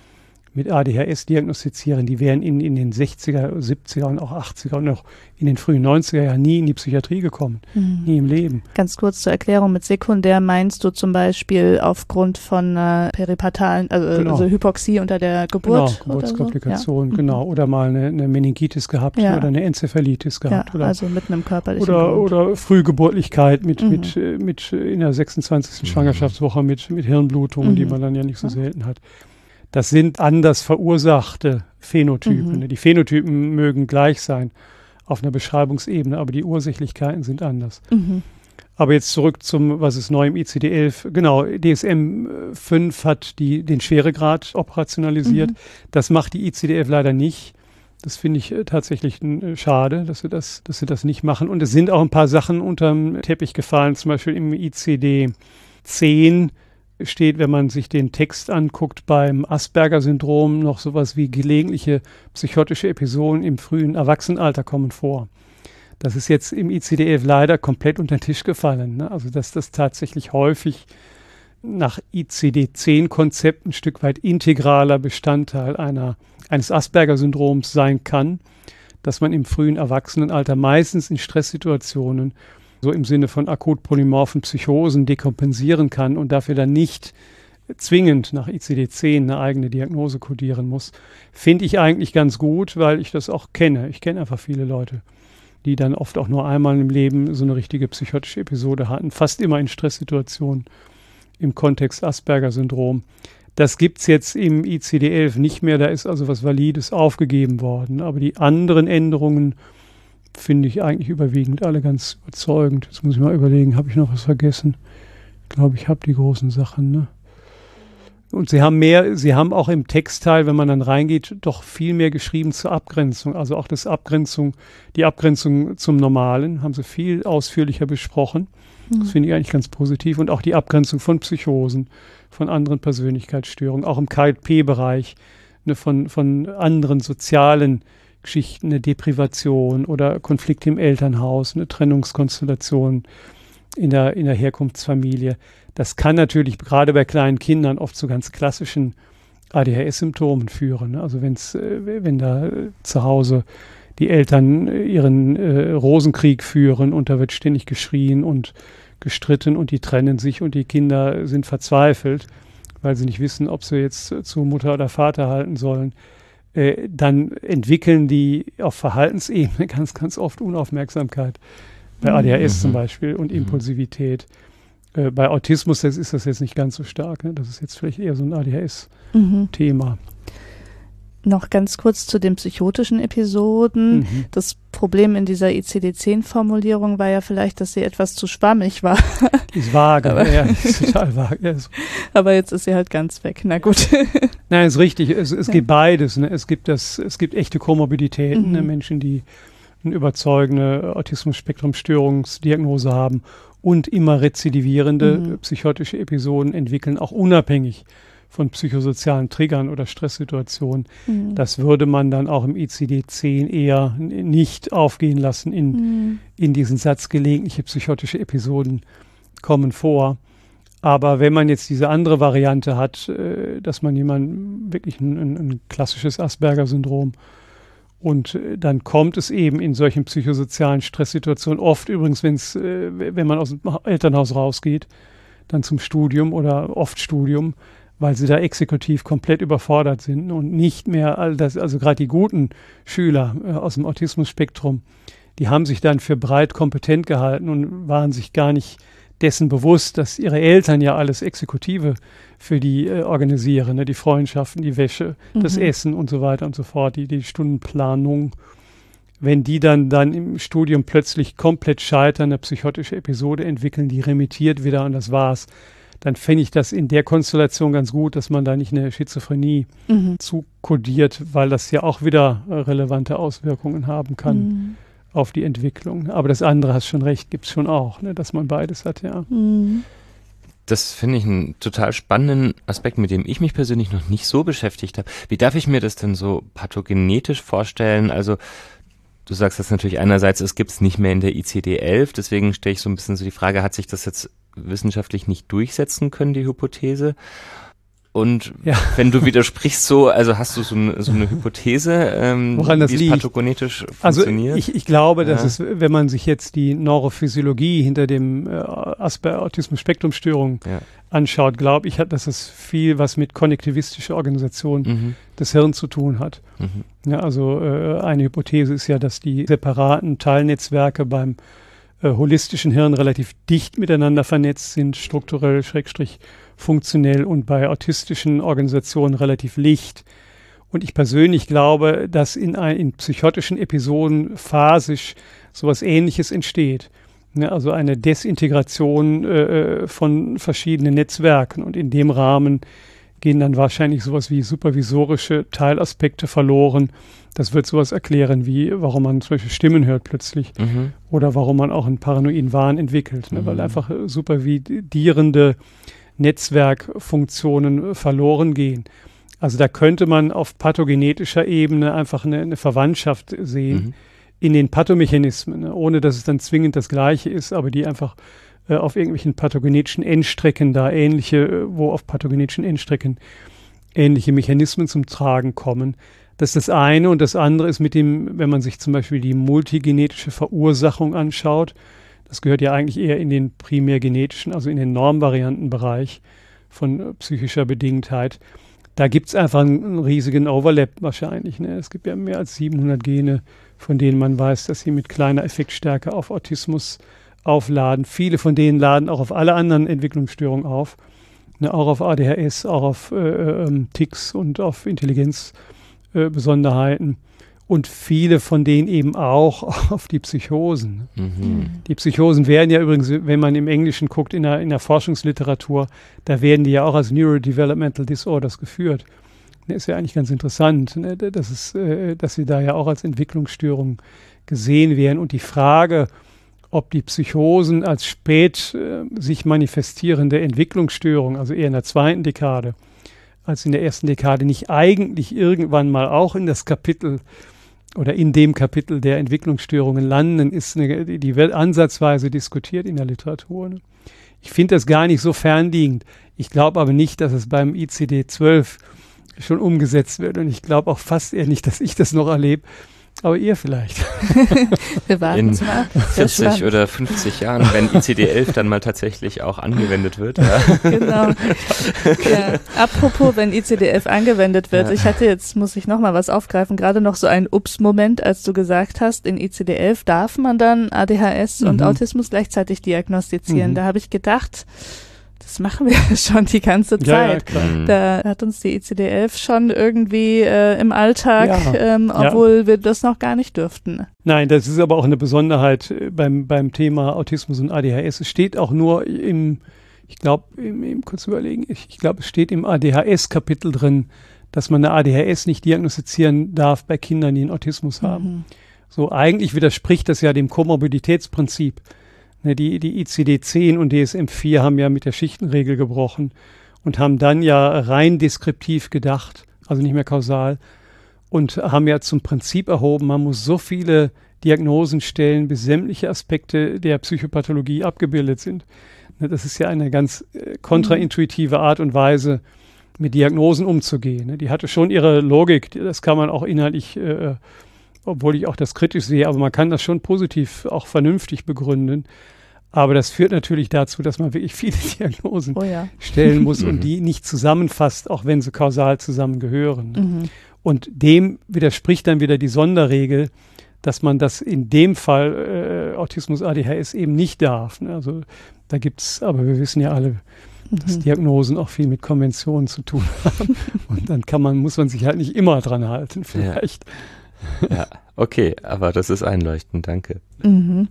mit A D H S diagnostizieren, die wären in, in den sechziger, siebziger und auch achtziger und auch in den frühen neunziger Jahren nie in die Psychiatrie gekommen, mhm. nie im Leben. Ganz kurz zur Erklärung, mit sekundär meinst du zum Beispiel aufgrund von äh, peripartalen, also, genau. also Hypoxie unter der Geburt? Genau, Geburtskomplikationen, so? ja. genau. Oder mal eine, eine Meningitis gehabt ja. oder eine Enzephalitis gehabt. Ja, oder, also mit einem körperlichen Oder, Grund. oder Frühgeburtlichkeit mit, Mhm. mit, mit in der sechsundzwanzigsten Mhm. Schwangerschaftswoche mit, mit Hirnblutungen, mhm. die man dann ja nicht so selten hat. Das sind anders verursachte Phänotypen. Mhm. Die Phänotypen mögen gleich sein auf einer Beschreibungsebene, aber die Ursächlichkeiten sind anders. Mhm. Aber jetzt zurück zum, was ist neu im I C D elf. Genau, D S M fünf hat die, den Schweregrad operationalisiert. Mhm. Das macht die I C D elf leider nicht. Das finde ich äh, tatsächlich äh, schade, dass sie das, dass sie das nicht machen. Und es sind auch ein paar Sachen unterm Teppich gefallen, zum Beispiel im I C D zehn steht, wenn man sich den Text anguckt, beim Asperger-Syndrom noch sowas wie gelegentliche psychotische Episoden im frühen Erwachsenenalter kommen vor. Das ist jetzt im I C D elf leider komplett unter den Tisch gefallen. Ne? Also dass das tatsächlich häufig nach I C D zehn Konzept ein Stück weit integraler Bestandteil einer, eines Asperger-Syndroms sein kann, dass man im frühen Erwachsenenalter meistens in Stresssituationen so im Sinne von akut polymorphen Psychosen dekompensieren kann und dafür dann nicht zwingend nach I C D zehn eine eigene Diagnose kodieren muss, finde ich eigentlich ganz gut, weil ich das auch kenne. Ich kenne einfach viele Leute, die dann oft auch nur einmal im Leben so eine richtige psychotische Episode hatten, fast immer in Stresssituationen im Kontext Asperger-Syndrom. Das gibt's jetzt im I C D elf nicht mehr, da ist also was Valides aufgegeben worden. Aber die anderen Änderungen finde ich eigentlich überwiegend alle ganz überzeugend. Jetzt muss ich mal überlegen, habe ich noch was vergessen? Ich glaube, ich habe die großen Sachen, ne? Und sie haben mehr, sie haben auch im Textteil, wenn man dann reingeht, doch viel mehr geschrieben zur Abgrenzung. Also auch das Abgrenzung, die Abgrenzung zum Normalen haben sie viel ausführlicher besprochen. Mhm. Das finde ich eigentlich ganz positiv. Und auch die Abgrenzung von Psychosen, von anderen Persönlichkeitsstörungen, auch im K L P-Bereich, ne, von, von anderen sozialen Geschichten, eine Deprivation oder Konflikte im Elternhaus, eine Trennungskonstellation in der, in der Herkunftsfamilie. Das kann natürlich gerade bei kleinen Kindern oft zu ganz klassischen A D H S-Symptomen führen. Also wenn's, wenn da zu Hause die Eltern ihren äh, Rosenkrieg führen und da wird ständig geschrien und gestritten und die trennen sich und die Kinder sind verzweifelt, weil sie nicht wissen, ob sie jetzt zu Mutter oder Vater halten sollen, äh, dann entwickeln die auf Verhaltensebene ganz, ganz oft Unaufmerksamkeit. Bei A D H S mhm. zum Beispiel und Impulsivität. Äh, bei Autismus das ist das jetzt nicht ganz so stark. Ne? Das ist jetzt vielleicht eher so ein A D H S-Thema. Mhm. Noch ganz kurz zu den psychotischen Episoden. Mhm. Das Problem in dieser I C D zehn Formulierung war ja vielleicht, dass sie etwas zu schwammig war. Die ist vage, aber, ja, die ist total vage. Ja, so. Aber jetzt ist sie halt ganz weg. Na gut. Nein, ist richtig. Es, es ja. gibt beides. Ne? Es gibt das, es gibt echte Komorbiditäten, mhm. ne? Menschen, die eine überzeugende Autismus-Spektrum-Störungsdiagnose haben und immer rezidivierende mhm. psychotische Episoden entwickeln, auch unabhängig von psychosozialen Triggern oder Stresssituationen. Mhm. Das würde man dann auch im I C D zehn eher nicht aufgehen lassen. In, mhm. in diesen Satz gelegentliche psychotische Episoden kommen vor. Aber wenn man jetzt diese andere Variante hat, äh, dass man jemanden wirklich ein, ein, ein klassisches Asperger-Syndrom und äh, dann kommt es eben in solchen psychosozialen Stresssituationen, oft übrigens, wenn's, äh, wenn man aus dem Elternhaus rausgeht, dann zum Studium oder oft Studium, weil sie da exekutiv komplett überfordert sind und nicht mehr, all das, also gerade die guten Schüler äh, aus dem Autismus-Spektrum, die haben sich dann für breit kompetent gehalten und waren sich gar nicht dessen bewusst, dass ihre Eltern ja alles Exekutive für die äh, organisieren, ne? Die Freundschaften, die Wäsche, mhm. das Essen und so weiter und so fort, die, die Stundenplanung. Wenn die dann, dann im Studium plötzlich komplett scheitern, eine psychotische Episode entwickeln, die remittiert wieder und das war's, dann fände ich das in der Konstellation ganz gut, dass man da nicht eine Schizophrenie mhm. zukodiert, weil das ja auch wieder äh, relevante Auswirkungen haben kann mhm. auf die Entwicklung. Aber das andere, hast schon recht, gibt es schon auch, ne, dass man beides hat, ja. Mhm. Das finde ich einen total spannenden Aspekt, mit dem ich mich persönlich noch nicht so beschäftigt habe. Wie darf ich mir das denn so pathogenetisch vorstellen? Also du sagst das natürlich einerseits, es gibt es nicht mehr in der I C D elf, deswegen stelle ich so ein bisschen so die Frage, hat sich das jetzt wissenschaftlich nicht durchsetzen können, die Hypothese? Und ja. wenn du widersprichst so, also hast du so eine, so eine Hypothese, ähm, woran das wie liegt? es pathogenetisch funktioniert? Also ich, ich glaube, dass ja. es, wenn man sich jetzt die Neurophysiologie hinter dem äh, Asperger-Autismus-Spektrum-Störung ja. anschaut, glaube ich, hat, dass es viel was mit konnektivistischer Organisation mhm. des Hirns zu tun hat. Mhm. Ja, also äh, eine Hypothese ist ja, dass die separaten Teilnetzwerke beim äh, holistischen Hirn relativ dicht miteinander vernetzt sind, strukturell, schrägstrich funktionell, und bei autistischen Organisationen relativ licht. Und ich persönlich glaube, dass in, ein, in psychotischen Episoden phasisch sowas Ähnliches entsteht. Ne, also eine Desintegration äh, von verschiedenen Netzwerken. Und in dem Rahmen gehen dann wahrscheinlich sowas wie supervisorische Teilaspekte verloren. Das wird sowas erklären, wie warum man zum Beispiel Stimmen hört plötzlich mhm. oder warum man auch einen paranoiden Wahn entwickelt. Ne, mhm. Weil einfach supervidierende Netzwerkfunktionen verloren gehen. Also da könnte man auf pathogenetischer Ebene einfach eine, eine Verwandtschaft sehen mhm. in den Pathomechanismen, ne? Ohne dass es dann zwingend das Gleiche ist, aber die einfach äh, auf irgendwelchen pathogenetischen Endstrecken da ähnliche, wo auf pathogenetischen Endstrecken ähnliche Mechanismen zum Tragen kommen. Das ist das eine, und das andere ist mit dem, wenn man sich zum Beispiel die multigenetische Verursachung anschaut. Das gehört ja eigentlich eher in den primärgenetischen, also in den Normvariantenbereich von äh, psychischer Bedingtheit. Da gibt es einfach einen, einen riesigen Overlap wahrscheinlich. Ne? Es gibt ja mehr als siebenhundert Gene, von denen man weiß, dass sie mit kleiner Effektstärke auf Autismus aufladen. Viele von denen laden auch auf alle anderen Entwicklungsstörungen auf. Ne? Auch auf A D H S, auch auf äh, äh, Tics und auf Intelligenzbesonderheiten. Äh, Und viele von denen eben auch auf die Psychosen. Mhm. Die Psychosen werden ja übrigens, wenn man im Englischen guckt, in der, in der Forschungsliteratur, da werden die ja auch als Neurodevelopmental Disorders geführt. Das ist ja eigentlich ganz interessant, ne? dass, es, äh, dass sie da ja auch als Entwicklungsstörungen gesehen werden. Und die Frage, ob die Psychosen als spät äh, sich manifestierende Entwicklungsstörung, also eher in der zweiten Dekade, als in der ersten Dekade, nicht eigentlich irgendwann mal auch in das Kapitel oder in dem Kapitel der Entwicklungsstörungen landen, ist eine, die, die wird ansatzweise diskutiert in der Literatur. Ne? Ich finde das gar nicht so fernliegend. Ich glaube aber nicht, dass es beim I C D zwölf schon umgesetzt wird, und ich glaube auch fast eher nicht, dass ich das noch erlebe. Aber ihr vielleicht. Wir warten in mal. vierzig oder fünfzig Jahren, wenn I C D elf dann mal tatsächlich auch angewendet wird. Ja. Genau. Ja. Apropos, wenn I C D elf angewendet wird, ja. Ich hatte jetzt, muss ich noch mal was aufgreifen, gerade noch so einen Ups-Moment, als du gesagt hast, in I C D elf darf man dann A D H S mhm. und Autismus gleichzeitig diagnostizieren. Mhm. Da habe ich gedacht, das machen wir schon die ganze Zeit. Ja, ja, klar. Da hat uns die I C D elf schon irgendwie äh, im Alltag, ja. ähm, obwohl ja. wir das noch gar nicht dürften. Nein, das ist aber auch eine Besonderheit beim, beim Thema Autismus und A D H S. Es steht auch nur im, ich glaube, im, im, kurz überlegen, ich, ich glaube, es steht im A D H S-Kapitel drin, dass man eine A D H S nicht diagnostizieren darf bei Kindern, die einen Autismus haben. Mhm. So, eigentlich widerspricht das ja dem Komorbiditätsprinzip. Die, die I C D zehn und D S M vier haben ja mit der Schichtenregel gebrochen und haben dann ja rein deskriptiv gedacht, also nicht mehr kausal, und haben ja zum Prinzip erhoben, man muss so viele Diagnosen stellen, bis sämtliche Aspekte der Psychopathologie abgebildet sind. Das ist ja eine ganz äh, kontraintuitive Art und Weise, mit Diagnosen umzugehen. Die hatte schon ihre Logik, das kann man auch inhaltlich äh, obwohl ich auch das kritisch sehe, aber man kann das schon positiv, auch vernünftig begründen. Aber das führt natürlich dazu, dass man wirklich viele Diagnosen oh ja. stellen muss und die nicht zusammenfasst, auch wenn sie kausal zusammengehören. Mhm. Und dem widerspricht dann wieder die Sonderregel, dass man das in dem Fall äh, Autismus A D H S eben nicht darf. Ne? Also da gibt's, aber wir wissen ja alle, dass mhm. Diagnosen auch viel mit Konventionen zu tun haben. Und dann kann man, muss man sich halt nicht immer dran halten, vielleicht. Ja. Ja, okay, aber das ist einleuchtend, danke. Mhm.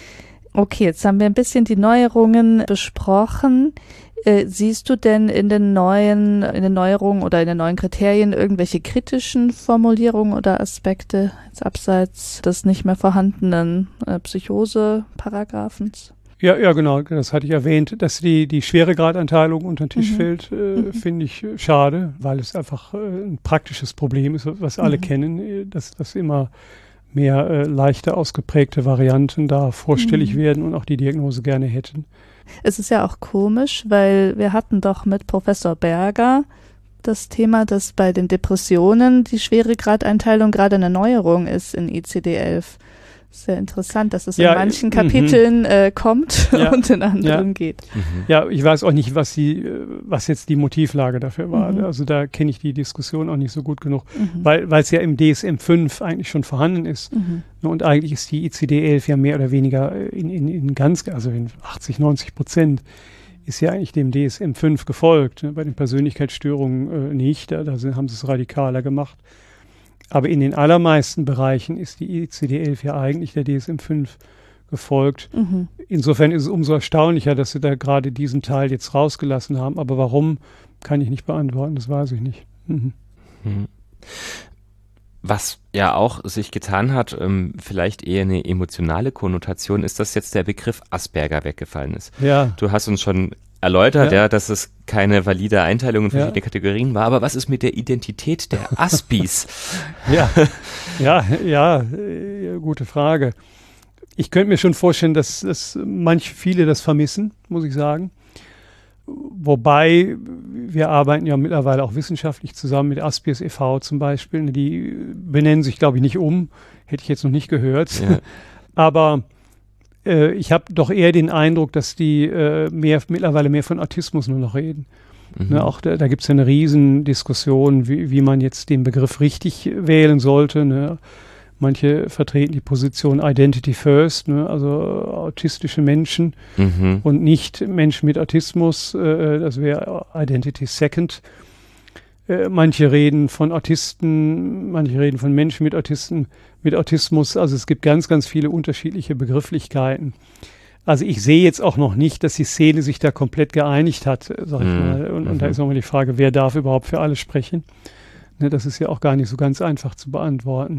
Okay, jetzt haben wir ein bisschen die Neuerungen besprochen. Äh, siehst du denn in den neuen, in den Neuerungen oder in den neuen Kriterien irgendwelche kritischen Formulierungen oder Aspekte jetzt abseits des nicht mehr vorhandenen äh, Psychose-Paragraphens? Ja, ja, genau, das hatte ich erwähnt, dass die, die Schweregradanteilung unter den Tisch mhm. fällt, äh, mhm. finde ich schade, weil es einfach äh, ein praktisches Problem ist, was alle mhm. kennen, dass, dass immer mehr äh, leichter ausgeprägte Varianten da vorstellig mhm. werden und auch die Diagnose gerne hätten. Es ist ja auch komisch, weil wir hatten doch mit Professor Berger das Thema, dass bei den Depressionen die Schweregradeinteilung gerade eine Neuerung ist in I C D elf. Sehr interessant, dass es ja, in manchen Kapiteln mhm. äh, kommt ja. und in anderen ja. geht. Mhm. Ja, ich weiß auch nicht, was die, was jetzt die Motivlage dafür war. Mhm. Also da kenne ich die Diskussion auch nicht so gut genug, mhm. weil weil es ja im D S M fünf eigentlich schon vorhanden ist. Mhm. Und eigentlich ist die I C D elf ja mehr oder weniger in, in, in ganz, also in achtzig, neunzig Prozent ist ja eigentlich dem D S M fünf gefolgt. Ne? Bei den Persönlichkeitsstörungen äh, nicht, da, da sind, haben sie es radikaler gemacht. Aber in den allermeisten Bereichen ist die I C D elf ja eigentlich der D S M fünf gefolgt. Mhm. Insofern ist es umso erstaunlicher, dass sie da gerade diesen Teil jetzt rausgelassen haben. Aber warum, kann ich nicht beantworten, das weiß ich nicht. Mhm. Mhm. Was ja auch sich getan hat, ähm, vielleicht eher eine emotionale Konnotation, ist, dass jetzt der Begriff Asperger weggefallen ist. Ja. Du hast uns schon erläutert, ja. ja, dass es keine valide Einteilung in verschiedene ja. Kategorien war, aber was ist mit der Identität der Aspis? ja, ja, ja, äh, gute Frage. Ich könnte mir schon vorstellen, dass, dass manch viele das vermissen, muss ich sagen. Wobei, wir arbeiten ja mittlerweile auch wissenschaftlich zusammen mit Aspies e V zum Beispiel. Die benennen sich, glaube ich, nicht um. Hätte ich jetzt noch nicht gehört. Ja. Aber äh, ich habe doch eher den Eindruck, dass die äh, mehr, mittlerweile mehr von Autismus nur noch reden. Mhm. Ne, auch da, da gibt es ja eine Riesendiskussion, wie, wie man jetzt den Begriff richtig wählen sollte. Ne? Manche vertreten die Position Identity First, ne? Also autistische Menschen mhm. und nicht Menschen mit Autismus, äh, das wäre Identity Second. Äh, manche reden von Autisten, manche reden von Menschen mit Autisten, mit Autismus. Also es gibt ganz, ganz viele unterschiedliche Begrifflichkeiten. Also ich sehe jetzt auch noch nicht, dass die Szene sich da komplett geeinigt hat, sag ich mhm. mal. Und, und mhm. da ist nochmal die Frage, wer darf überhaupt für alle sprechen? Ne, das ist ja auch gar nicht so ganz einfach zu beantworten.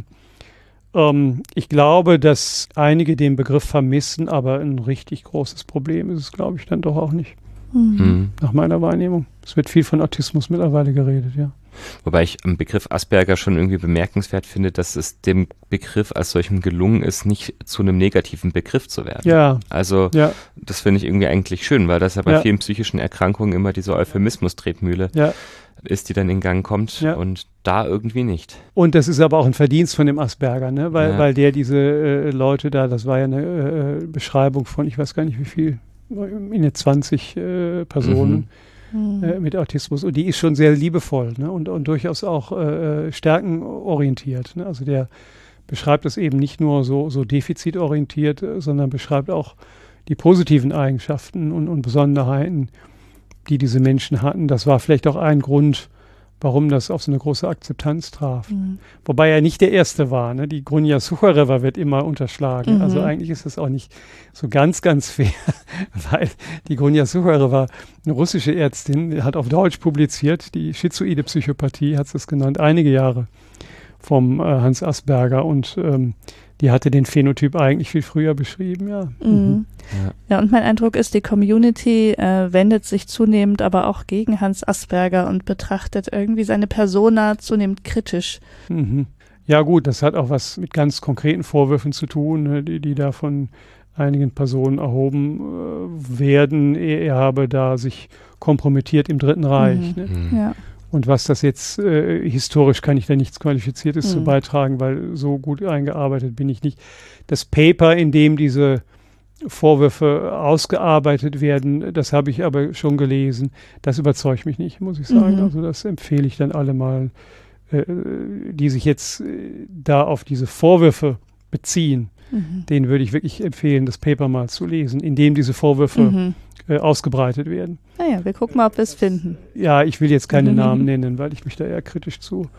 Ich glaube, dass einige den Begriff vermissen, aber ein richtig großes Problem ist es, glaube ich, dann doch auch nicht. Mhm. Nach meiner Wahrnehmung. Es wird viel von Autismus mittlerweile geredet, ja. Wobei ich am Begriff Asperger schon irgendwie bemerkenswert finde, dass es dem Begriff als solchem gelungen ist, nicht zu einem negativen Begriff zu werden. Ja. Also ja. das finde ich irgendwie eigentlich schön, weil das ja bei ja. vielen psychischen Erkrankungen immer diese Euphemismus-Tretmühle ja. ist, die dann in Gang kommt ja. und da irgendwie nicht. Und das ist aber auch ein Verdienst von dem Asperger, ne? weil, ja. weil der diese äh, Leute da, das war ja eine äh, Beschreibung von, ich weiß gar nicht wie viel, in den zwanzig äh, Personen mhm. äh, mit Autismus und die ist schon sehr liebevoll, ne? und, und durchaus auch äh, stärkenorientiert. Ne? Also der beschreibt das eben nicht nur so, so defizitorientiert, sondern beschreibt auch die positiven Eigenschaften und, und Besonderheiten, die diese Menschen hatten. Das war vielleicht auch ein Grund, warum das auf so eine große Akzeptanz traf. Mhm. Wobei er nicht der Erste war. Ne? Die Grunja Suchareва wird immer unterschlagen. Mhm. Also eigentlich ist das auch nicht so ganz, ganz fair, weil die Grunja Suchareва, eine russische Ärztin, hat auf Deutsch publiziert, die schizoide Psychopathie, hat es das genannt, einige Jahre vom äh, Hans Asperger und ähm, die hatte den Phänotyp eigentlich viel früher beschrieben, ja. Mhm. Mhm. Ja. ja, und mein Eindruck ist, die Community äh, wendet sich zunehmend aber auch gegen Hans Asperger und betrachtet irgendwie seine Persona zunehmend kritisch. Mhm. Ja gut, das hat auch was mit ganz konkreten Vorwürfen zu tun, ne, die, die da von einigen Personen erhoben äh, werden. Er, er habe da sich kompromittiert im Dritten Reich. Mhm. Ne? Mhm. Ja. Und was das jetzt äh, historisch, kann ich da nichts Qualifiziertes mhm. zu beitragen, weil so gut eingearbeitet bin ich nicht. Das Paper, in dem diese Vorwürfe ausgearbeitet werden, das habe ich aber schon gelesen. Das überzeugt mich nicht, muss ich sagen. Mhm. Also das empfehle ich dann alle mal, äh, die sich jetzt äh, da auf diese Vorwürfe beziehen. Mhm. Denen würde ich wirklich empfehlen, das Paper mal zu lesen, in dem diese Vorwürfe mhm. äh, ausgebreitet werden. Naja, wir gucken mal, ob wir es finden. Ja, ich will jetzt keine mhm. Namen nennen, weil ich mich da eher kritisch zu...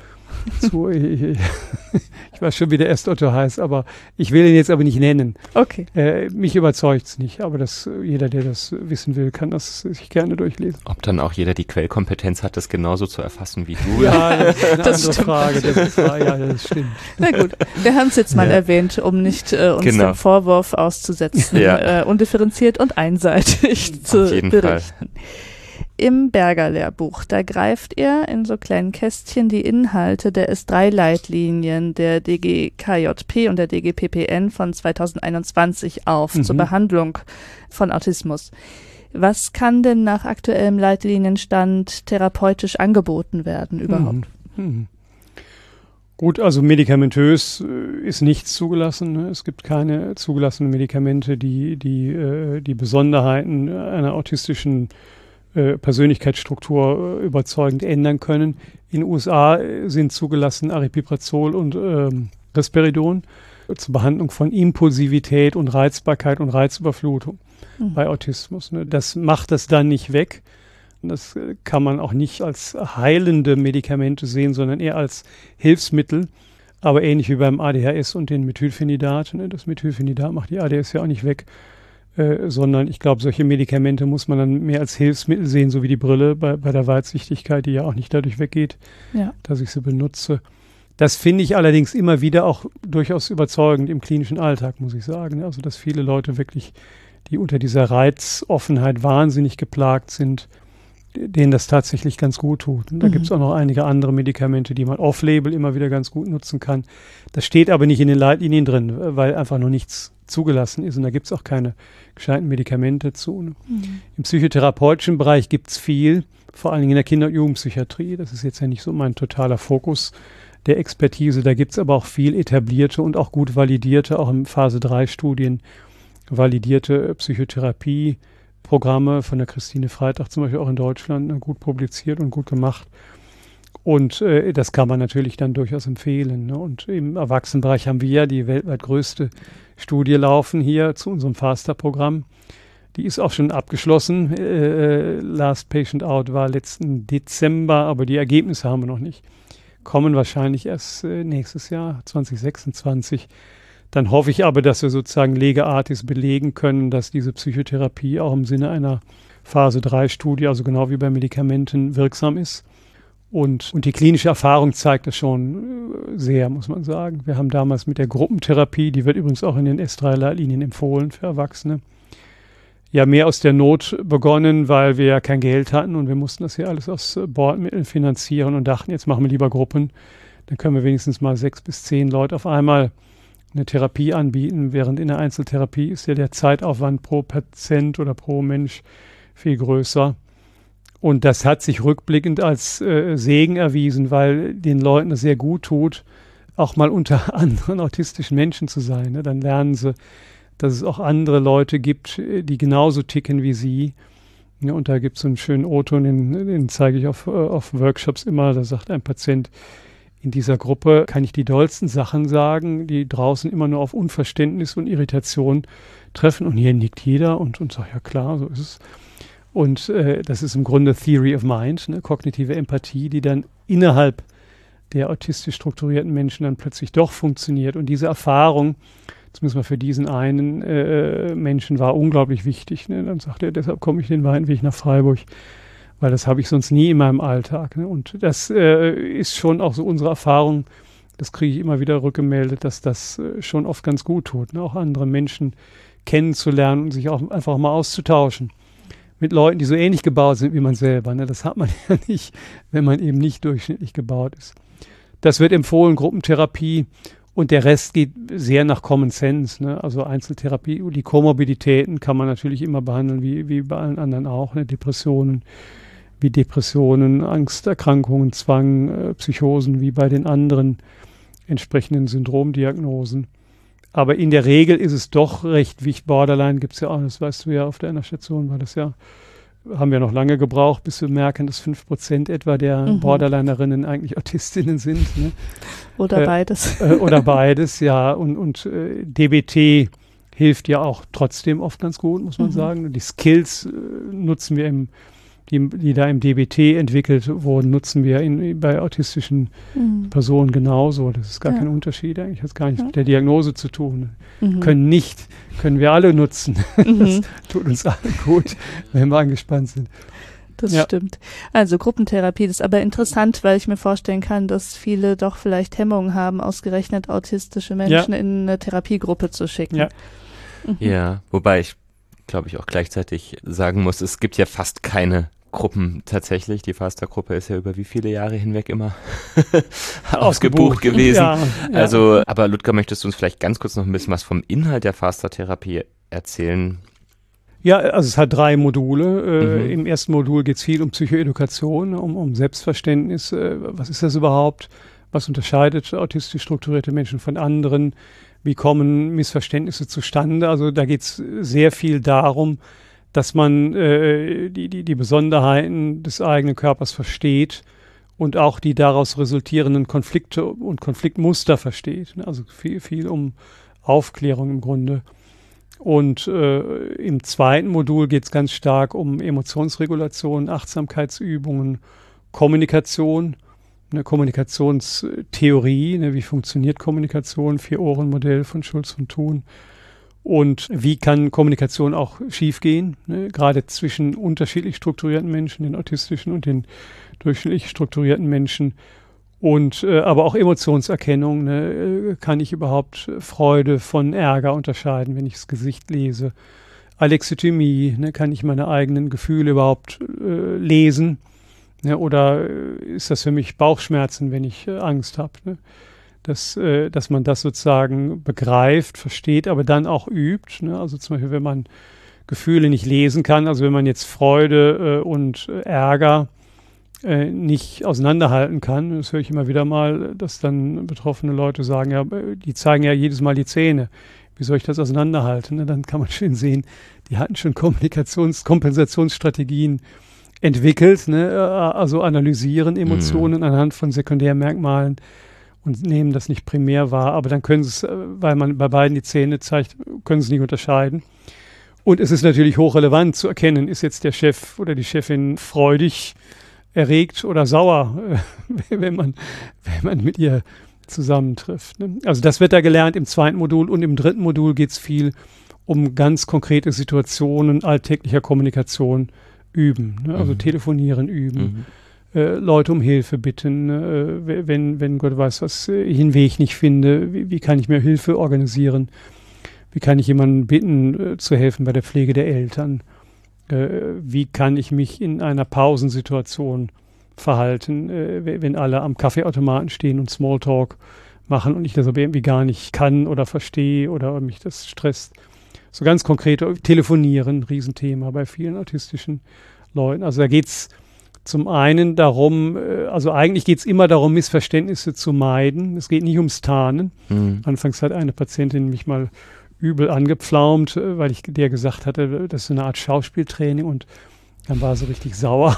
zu ich weiß schon, wie der erste Otto heißt, aber ich will ihn jetzt aber nicht nennen. Okay. Äh, mich überzeugt es nicht, aber das, jeder, der das wissen will, kann das sich gerne durchlesen. Ob dann auch jeder die Quellkompetenz hat, das genauso zu erfassen wie du? Ja, das ist eine das andere stimmt. Frage. Das ist, ja, das stimmt. Na gut, wir haben es jetzt mal ja. erwähnt, um nicht äh, uns genau. dem Vorwurf auszusetzen, ja. äh, undifferenziert und einseitig zu Auf jeden berichten. Fall. Im Berger-Lehrbuch, da greift er in so kleinen Kästchen die Inhalte der S drei Leitlinien der D G K J P und der D G P P N von zweitausendeinundzwanzig auf mhm. zur Behandlung von Autismus. Was kann denn nach aktuellem Leitlinienstand therapeutisch angeboten werden überhaupt? Mhm. Mhm. Gut, also medikamentös ist nichts zugelassen. Es gibt keine zugelassenen Medikamente, die die, die Besonderheiten einer autistischen Persönlichkeitsstruktur überzeugend ändern können. In den U S A sind zugelassen Aripiprazol und ähm, Risperidon zur Behandlung von Impulsivität und Reizbarkeit und Reizüberflutung mhm. bei Autismus. Ne? Das macht das dann nicht weg. Das kann man auch nicht als heilende Medikamente sehen, sondern eher als Hilfsmittel. Aber ähnlich wie beim A D H S und den Methylphenidat. Ne? Das Methylphenidat macht die A D H S ja auch nicht weg. Äh, sondern ich glaube, solche Medikamente muss man dann mehr als Hilfsmittel sehen, so wie die Brille bei, bei der Weitsichtigkeit, die ja auch nicht dadurch weggeht, ja. dass ich sie benutze. Das finde ich allerdings immer wieder auch durchaus überzeugend im klinischen Alltag, muss ich sagen. Also, dass viele Leute wirklich, die unter dieser Reizoffenheit wahnsinnig geplagt sind, denen das tatsächlich ganz gut tut. Und da mhm. gibt es auch noch einige andere Medikamente, die man off-label immer wieder ganz gut nutzen kann. Das steht aber nicht in den Leitlinien drin, weil einfach noch nichts zugelassen ist und da gibt es auch keine gescheiten Medikamente zu. Ne? Mhm. Im psychotherapeutischen Bereich gibt es viel, vor allen Dingen in der Kinder- und Jugendpsychiatrie. Das ist jetzt ja nicht so mein totaler Fokus der Expertise. Da gibt es aber auch viel etablierte und auch gut validierte, auch in Phase drei Studien, validierte Psychotherapieprogramme von der Christine Freitag zum Beispiel auch in Deutschland, ne, gut publiziert und gut gemacht. Und äh, das kann man natürlich dann durchaus empfehlen. Ne? Und im Erwachsenenbereich haben wir ja die weltweit größte Studie laufen hier zu unserem FASTA-Programm. Die ist auch schon abgeschlossen. Äh, Last Patient Out war letzten Dezember, aber die Ergebnisse haben wir noch nicht. Kommen wahrscheinlich erst äh, nächstes Jahr, zwanzig sechsundzwanzig. Dann hoffe ich aber, dass wir sozusagen lege artis belegen können, dass diese Psychotherapie auch im Sinne einer Phase drei Studie, also genau wie bei Medikamenten, wirksam ist. Und, und die klinische Erfahrung zeigt das schon sehr, muss man sagen. Wir haben damals mit der Gruppentherapie, die wird übrigens auch in den S drei Leitlinien empfohlen für Erwachsene, ja mehr aus der Not begonnen, weil wir ja kein Geld hatten und wir mussten das hier alles aus Bordmitteln finanzieren und dachten, jetzt machen wir lieber Gruppen. Dann können wir wenigstens mal sechs bis zehn Leute auf einmal eine Therapie anbieten, während in der Einzeltherapie ist ja der Zeitaufwand pro Patient oder pro Mensch viel größer. Und das hat sich rückblickend als äh, Segen erwiesen, weil den Leuten es sehr gut tut, auch mal unter anderen autistischen Menschen zu sein. Ne? Dann lernen sie, dass es auch andere Leute gibt, die genauso ticken wie sie. Ja, und da gibt es so einen schönen O-Ton, den, den zeige ich auf, auf Workshops immer. Da sagt ein Patient, in dieser Gruppe kann ich die dollsten Sachen sagen, die draußen immer nur auf Unverständnis und Irritation treffen. Und hier nickt jeder und, und sagt, ja klar, so ist es. Und äh, das ist im Grunde Theory of Mind, ne, kognitive Empathie, die dann innerhalb der autistisch strukturierten Menschen dann plötzlich doch funktioniert. Und diese Erfahrung, zumindest mal für diesen einen äh, Menschen, war unglaublich wichtig. Ne? Dann sagt er, deshalb komme ich den weiten Weg nach Freiburg, weil das habe ich sonst nie in meinem Alltag. Ne? Und das äh, ist schon auch so unsere Erfahrung, das kriege ich immer wieder rückgemeldet, dass das äh, schon oft ganz gut tut, ne? Auch andere Menschen kennenzulernen und sich auch einfach mal auszutauschen. Mit Leuten, die so ähnlich gebaut sind wie man selber. Ne? Das hat man ja nicht, wenn man eben nicht durchschnittlich gebaut ist. Das wird empfohlen, Gruppentherapie. Und der Rest geht sehr nach Common Sense. Ne? Also Einzeltherapie. Die Komorbiditäten kann man natürlich immer behandeln, wie, wie bei allen anderen auch. Ne? Depressionen, wie Depressionen, Angsterkrankungen, Zwang, äh, Psychosen, wie bei den anderen entsprechenden Syndromdiagnosen. Aber in der Regel ist es doch recht wichtig. Borderline gibt es ja auch, das weißt du ja, auf deiner Station war das ja, haben wir noch lange gebraucht, bis wir merken, dass fünf Prozent etwa der mhm. Borderlinerinnen eigentlich Autistinnen sind. Ne? Oder äh, beides. Äh, oder beides, ja. Und, und äh, D B T hilft ja auch trotzdem oft ganz gut, muss man mhm. sagen. Die Skills äh, nutzen wir im Die, die da im D B T entwickelt wurden, nutzen wir in, bei autistischen mhm. Personen genauso. Das ist gar ja. kein Unterschied eigentlich. Das hat gar nichts ja. mit der Diagnose zu tun. Mhm. Können nicht, können wir alle nutzen. Mhm. Das tut uns allen gut, wenn wir angespannt sind. Das ja. stimmt. Also Gruppentherapie, das ist aber interessant, weil ich mir vorstellen kann, dass viele doch vielleicht Hemmungen haben, ausgerechnet autistische Menschen ja. in eine Therapiegruppe zu schicken. Ja, mhm. ja, wobei ich glaube ich auch gleichzeitig sagen muss, es gibt ja fast keine Gruppen tatsächlich. Die FASTA-Gruppe ist ja über wie viele Jahre hinweg immer ausgebucht gewesen. Ja, ja. Also, aber Ludger, möchtest du uns vielleicht ganz kurz noch ein bisschen was vom Inhalt der FASTA-Therapie erzählen? Ja, also es hat drei Module. Äh, Mhm. Im ersten Modul geht es viel um Psychoedukation, um, um Selbstverständnis. Äh, was ist das überhaupt? Was unterscheidet autistisch strukturierte Menschen von anderen? Wie kommen Missverständnisse zustande? Also da geht es sehr viel darum, dass man äh, die, die, die Besonderheiten des eigenen Körpers versteht und auch die daraus resultierenden Konflikte und Konfliktmuster versteht. Also viel, viel um Aufklärung im Grunde. Und äh, im zweiten Modul geht es ganz stark um Emotionsregulation, Achtsamkeitsübungen, Kommunikation, eine Kommunikationstheorie, ne, wie funktioniert Kommunikation, Vier-Ohren-Modell von Schulz von Thun. Und wie kann Kommunikation auch schiefgehen, ne, gerade zwischen unterschiedlich strukturierten Menschen, den autistischen und den durchschnittlich strukturierten Menschen. Und äh, aber auch Emotionserkennung, ne? Kann ich überhaupt Freude von Ärger unterscheiden, wenn ich das Gesicht lese? Alexithymie, ne? Kann ich meine eigenen Gefühle überhaupt äh, lesen? Ne? Oder äh, ist das für mich Bauchschmerzen, wenn ich äh, Angst habe? Ne? Dass, äh, dass man das sozusagen begreift, versteht, aber dann auch übt. Ne? Also zum Beispiel, wenn man Gefühle nicht lesen kann, also wenn man jetzt Freude äh, und äh, Ärger Äh, nicht auseinanderhalten kann. Das höre ich immer wieder mal, dass dann betroffene Leute sagen, ja, die zeigen ja jedes Mal die Zähne. Wie soll ich das auseinanderhalten? Ne? Dann kann man schön sehen, die hatten schon Kommunikations-, Kompensationsstrategien entwickelt, ne? Also analysieren Emotionen mhm. anhand von Sekundärmerkmalen und nehmen das nicht primär wahr. Aber dann können sie es, weil man bei beiden die Zähne zeigt, können sie es nicht unterscheiden. Und es ist natürlich hochrelevant zu erkennen, ist jetzt der Chef oder die Chefin freudig, erregt oder sauer, äh, wenn man, wenn man mit ihr zusammentrifft. Ne? Also das wird da gelernt im zweiten Modul, und im dritten Modul geht es viel um ganz konkrete Situationen alltäglicher Kommunikation üben. Ne? Also mhm. telefonieren üben, mhm. äh, Leute um Hilfe bitten, äh, wenn, wenn Gott weiß was, ich einen Weg nicht finde, wie, wie kann ich mir Hilfe organisieren, wie kann ich jemanden bitten, äh, zu helfen bei der Pflege der Eltern. Wie kann ich mich in einer Pausensituation verhalten, äh, wenn alle am Kaffeeautomaten stehen und Smalltalk machen und ich das aber irgendwie gar nicht kann oder verstehe oder mich das stresst. So ganz konkret, telefonieren, Riesenthema bei vielen autistischen Leuten. Also da geht es zum einen darum, äh, also eigentlich geht es immer darum, Missverständnisse zu meiden. Es geht nicht ums Tarnen. Mhm. Anfangs hat eine Patientin mich mal übel angepflaumt, weil ich der gesagt hatte, das ist eine Art Schauspieltraining, und dann war sie richtig sauer.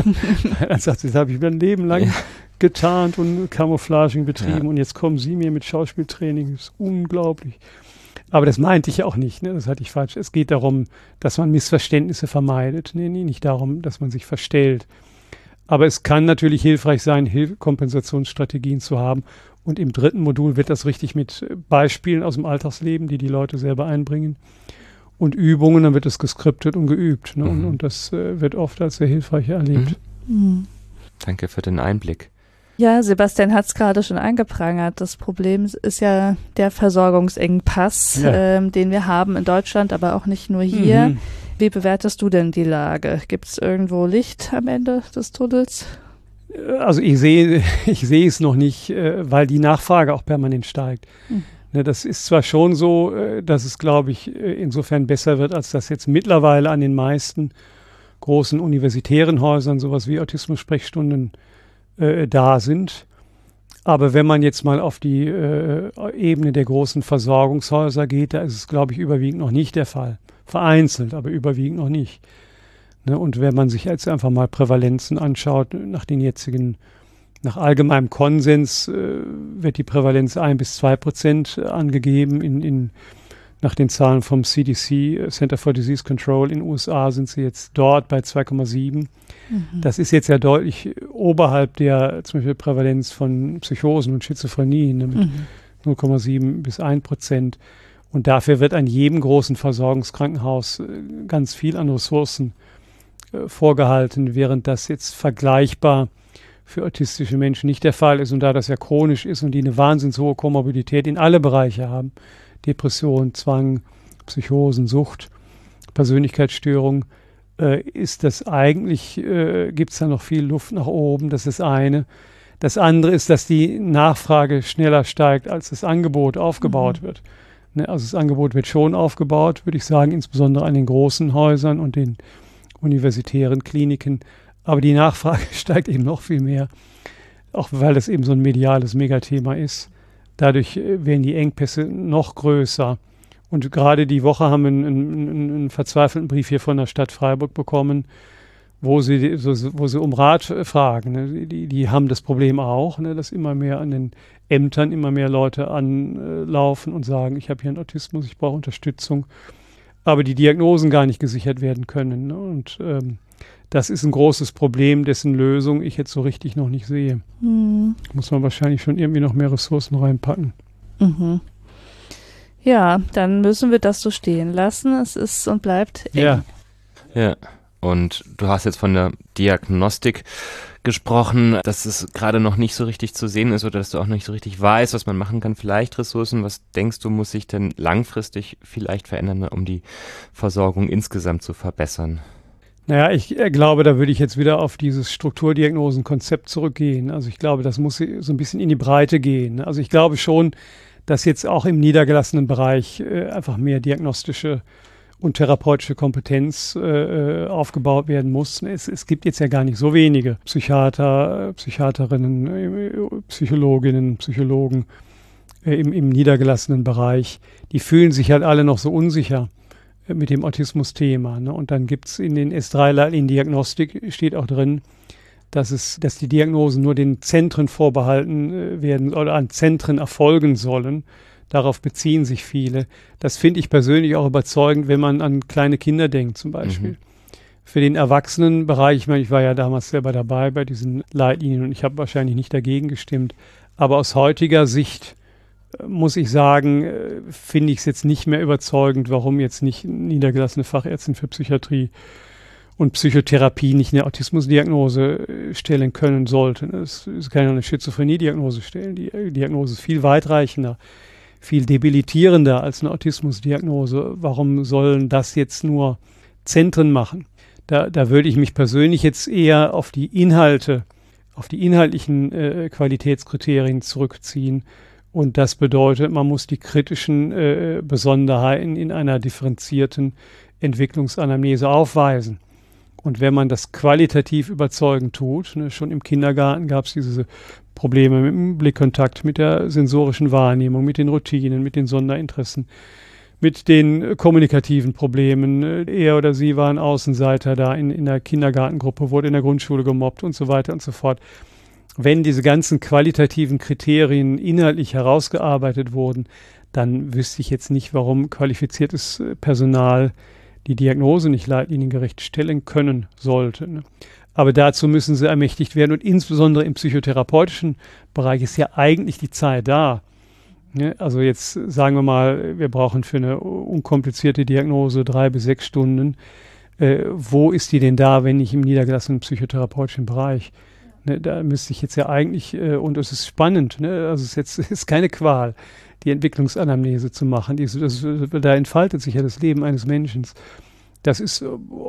Dann sagt sie, das habe ich mein Leben lang ja. getarnt und Camouflaging betrieben ja. und jetzt kommen Sie mir mit Schauspieltraining, das ist unglaublich. Aber das meinte ich auch nicht, ne? Das hatte ich falsch. Es geht darum, dass man Missverständnisse vermeidet, nee, nee, nicht darum, dass man sich verstellt. Aber es kann natürlich hilfreich sein, Hilf- Kompensationsstrategien zu haben. Und im dritten Modul wird das richtig mit Beispielen aus dem Alltagsleben, die die Leute selber einbringen, und Übungen, dann wird es geskriptet und geübt. Ne? Mhm. Und, und das äh, wird oft als sehr hilfreich erlebt. Mhm. Danke für den Einblick. Ja, Sebastian hat es gerade schon angeprangert. Das Problem ist ja der Versorgungsengpass, ja. ähm, den wir haben in Deutschland, aber auch nicht nur hier. Mhm. Wie bewertest du denn die Lage? Gibt es irgendwo Licht am Ende des Tunnels? Also ich sehe, ich sehe es noch nicht, äh, weil die Nachfrage auch permanent steigt. Mhm. Ne, das ist zwar schon so, äh, dass es, glaube ich, äh, insofern besser wird, als dass jetzt mittlerweile an den meisten großen universitären Häusern sowas wie Autismus-Sprechstunden äh, da sind. Aber wenn man jetzt mal auf die äh, Ebene der großen Versorgungshäuser geht, da ist es, glaube ich, überwiegend noch nicht der Fall. Vereinzelt, aber überwiegend noch nicht. Ne, und wenn man sich jetzt einfach mal Prävalenzen anschaut, nach den jetzigen, nach allgemeinem Konsens äh, wird die Prävalenz ein bis zwei Prozent angegeben. In, in, nach den Zahlen vom C D C, Center for Disease Control in den U S A, sind sie jetzt dort bei zwei Komma sieben. Mhm. Das ist jetzt ja deutlich oberhalb der zum Beispiel Prävalenz von Psychosen und Schizophrenie, ne, mit mhm. null Komma sieben bis ein Prozent. Und dafür wird an jedem großen Versorgungskrankenhaus äh, ganz viel an Ressourcen vorgehalten, während das jetzt vergleichbar für autistische Menschen nicht der Fall ist. Und da das ja chronisch ist und die eine wahnsinnig hohe Komorbidität in alle Bereiche haben, Depression, Zwang, Psychosen, Sucht, Persönlichkeitsstörung, äh, ist das eigentlich, äh, gibt es da noch viel Luft nach oben. Das ist das eine. Das andere ist, dass die Nachfrage schneller steigt, als das Angebot aufgebaut mhm. wird. Ne? Also das Angebot wird schon aufgebaut, würde ich sagen, insbesondere an den großen Häusern und den universitären Kliniken. Aber die Nachfrage steigt eben noch viel mehr, auch weil das eben so ein mediales Megathema ist. Dadurch werden die Engpässe noch größer. Und gerade die Woche haben wir einen, einen, einen verzweifelten Brief hier von der Stadt Freiburg bekommen, wo sie, wo sie um Rat fragen. Ne? Die, die haben das Problem auch, ne? Dass immer mehr an den Ämtern immer mehr Leute anlaufen und sagen, ich habe hier einen Autismus, ich brauche Unterstützung. Aber die Diagnosen gar nicht gesichert werden können. Ne? Und ähm, das ist ein großes Problem, dessen Lösung ich jetzt so richtig noch nicht sehe. Mhm. Muss man wahrscheinlich schon irgendwie noch mehr Ressourcen reinpacken. Mhm. Ja, dann müssen wir das so stehen lassen. Es ist und bleibt eng. Ja. Ja, und du hast jetzt von der Diagnostik gesprochen, dass es gerade noch nicht so richtig zu sehen ist oder dass du auch nicht so richtig weißt, was man machen kann. Vielleicht Ressourcen. Was denkst du, muss sich denn langfristig vielleicht verändern, um die Versorgung insgesamt zu verbessern? Naja, ich äh, glaube, da würde ich jetzt wieder auf dieses Strukturdiagnosenkonzept zurückgehen. Also ich glaube, das muss so ein bisschen in die Breite gehen. Also ich glaube schon, dass jetzt auch im niedergelassenen Bereich äh, einfach mehr diagnostische und therapeutische Kompetenz äh, aufgebaut werden muss. Es, es gibt jetzt ja gar nicht so wenige Psychiater, Psychiaterinnen, äh, Psychologinnen, Psychologen äh, im, im niedergelassenen Bereich. Die fühlen sich halt alle noch so unsicher äh, mit dem Autismus-Thema. Ne? Und dann gibt's in den S drei Leitlinien Diagnostik, steht auch drin, dass es, dass die Diagnosen nur den Zentren vorbehalten äh, werden oder an Zentren erfolgen sollen. Darauf beziehen sich viele. Das finde ich persönlich auch überzeugend, wenn man an kleine Kinder denkt zum Beispiel. Mhm. Für den Erwachsenenbereich, ich meine, ich war ja damals selber dabei bei diesen Leitlinien und ich habe wahrscheinlich nicht dagegen gestimmt. Aber aus heutiger Sicht äh, muss ich sagen, äh, finde ich es jetzt nicht mehr überzeugend, warum jetzt nicht niedergelassene Fachärztin für Psychiatrie und Psychotherapie nicht eine Autismusdiagnose stellen können sollten. Es kann ja eine Schizophrenie-Diagnose stellen. Die Diagnose ist viel weitreichender, viel debilitierender als eine Autismusdiagnose. Warum sollen das jetzt nur Zentren machen? Da, da würde ich mich persönlich jetzt eher auf die Inhalte, auf die inhaltlichen äh, Qualitätskriterien zurückziehen. Und das bedeutet, man muss die kritischen äh, Besonderheiten in einer differenzierten Entwicklungsanamnese aufweisen. Und wenn man das qualitativ überzeugend tut, ne, schon im Kindergarten gab es diese Probleme mit dem Blickkontakt, mit der sensorischen Wahrnehmung, mit den Routinen, mit den Sonderinteressen, mit den kommunikativen Problemen. Er oder sie war ein Außenseiter da in, in der Kindergartengruppe, wurde in der Grundschule gemobbt und so weiter und so fort. Wenn diese ganzen qualitativen Kriterien inhaltlich herausgearbeitet wurden, dann wüsste ich jetzt nicht, warum qualifiziertes Personal die Diagnose nicht leitliniengerecht stellen können sollte. Ne? Aber dazu müssen sie ermächtigt werden. Und insbesondere im psychotherapeutischen Bereich ist ja eigentlich die Zeit da. Ne? Also jetzt sagen wir mal, wir brauchen für eine unkomplizierte Diagnose drei bis sechs Stunden. Äh, wo ist die denn da, wenn nicht im niedergelassenen psychotherapeutischen Bereich? Ne? Da müsste ich jetzt ja eigentlich, äh, und es ist spannend, ne? Also es ist jetzt ist keine Qual, die Entwicklungsanamnese zu machen. Die, das, da entfaltet sich ja das Leben eines Menschen. Das ist,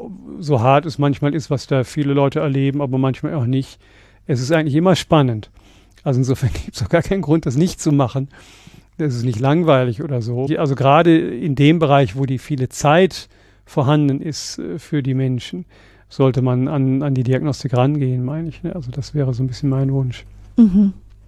so hart es manchmal ist, was da viele Leute erleben, aber manchmal auch nicht. Es ist eigentlich immer spannend. Also insofern gibt es auch gar keinen Grund, das nicht zu machen. Das ist nicht langweilig oder so. Also gerade in dem Bereich, wo die viele Zeit vorhanden ist für die Menschen, sollte man an, an die Diagnostik rangehen, meine ich. Also das wäre so ein bisschen mein Wunsch. Mhm.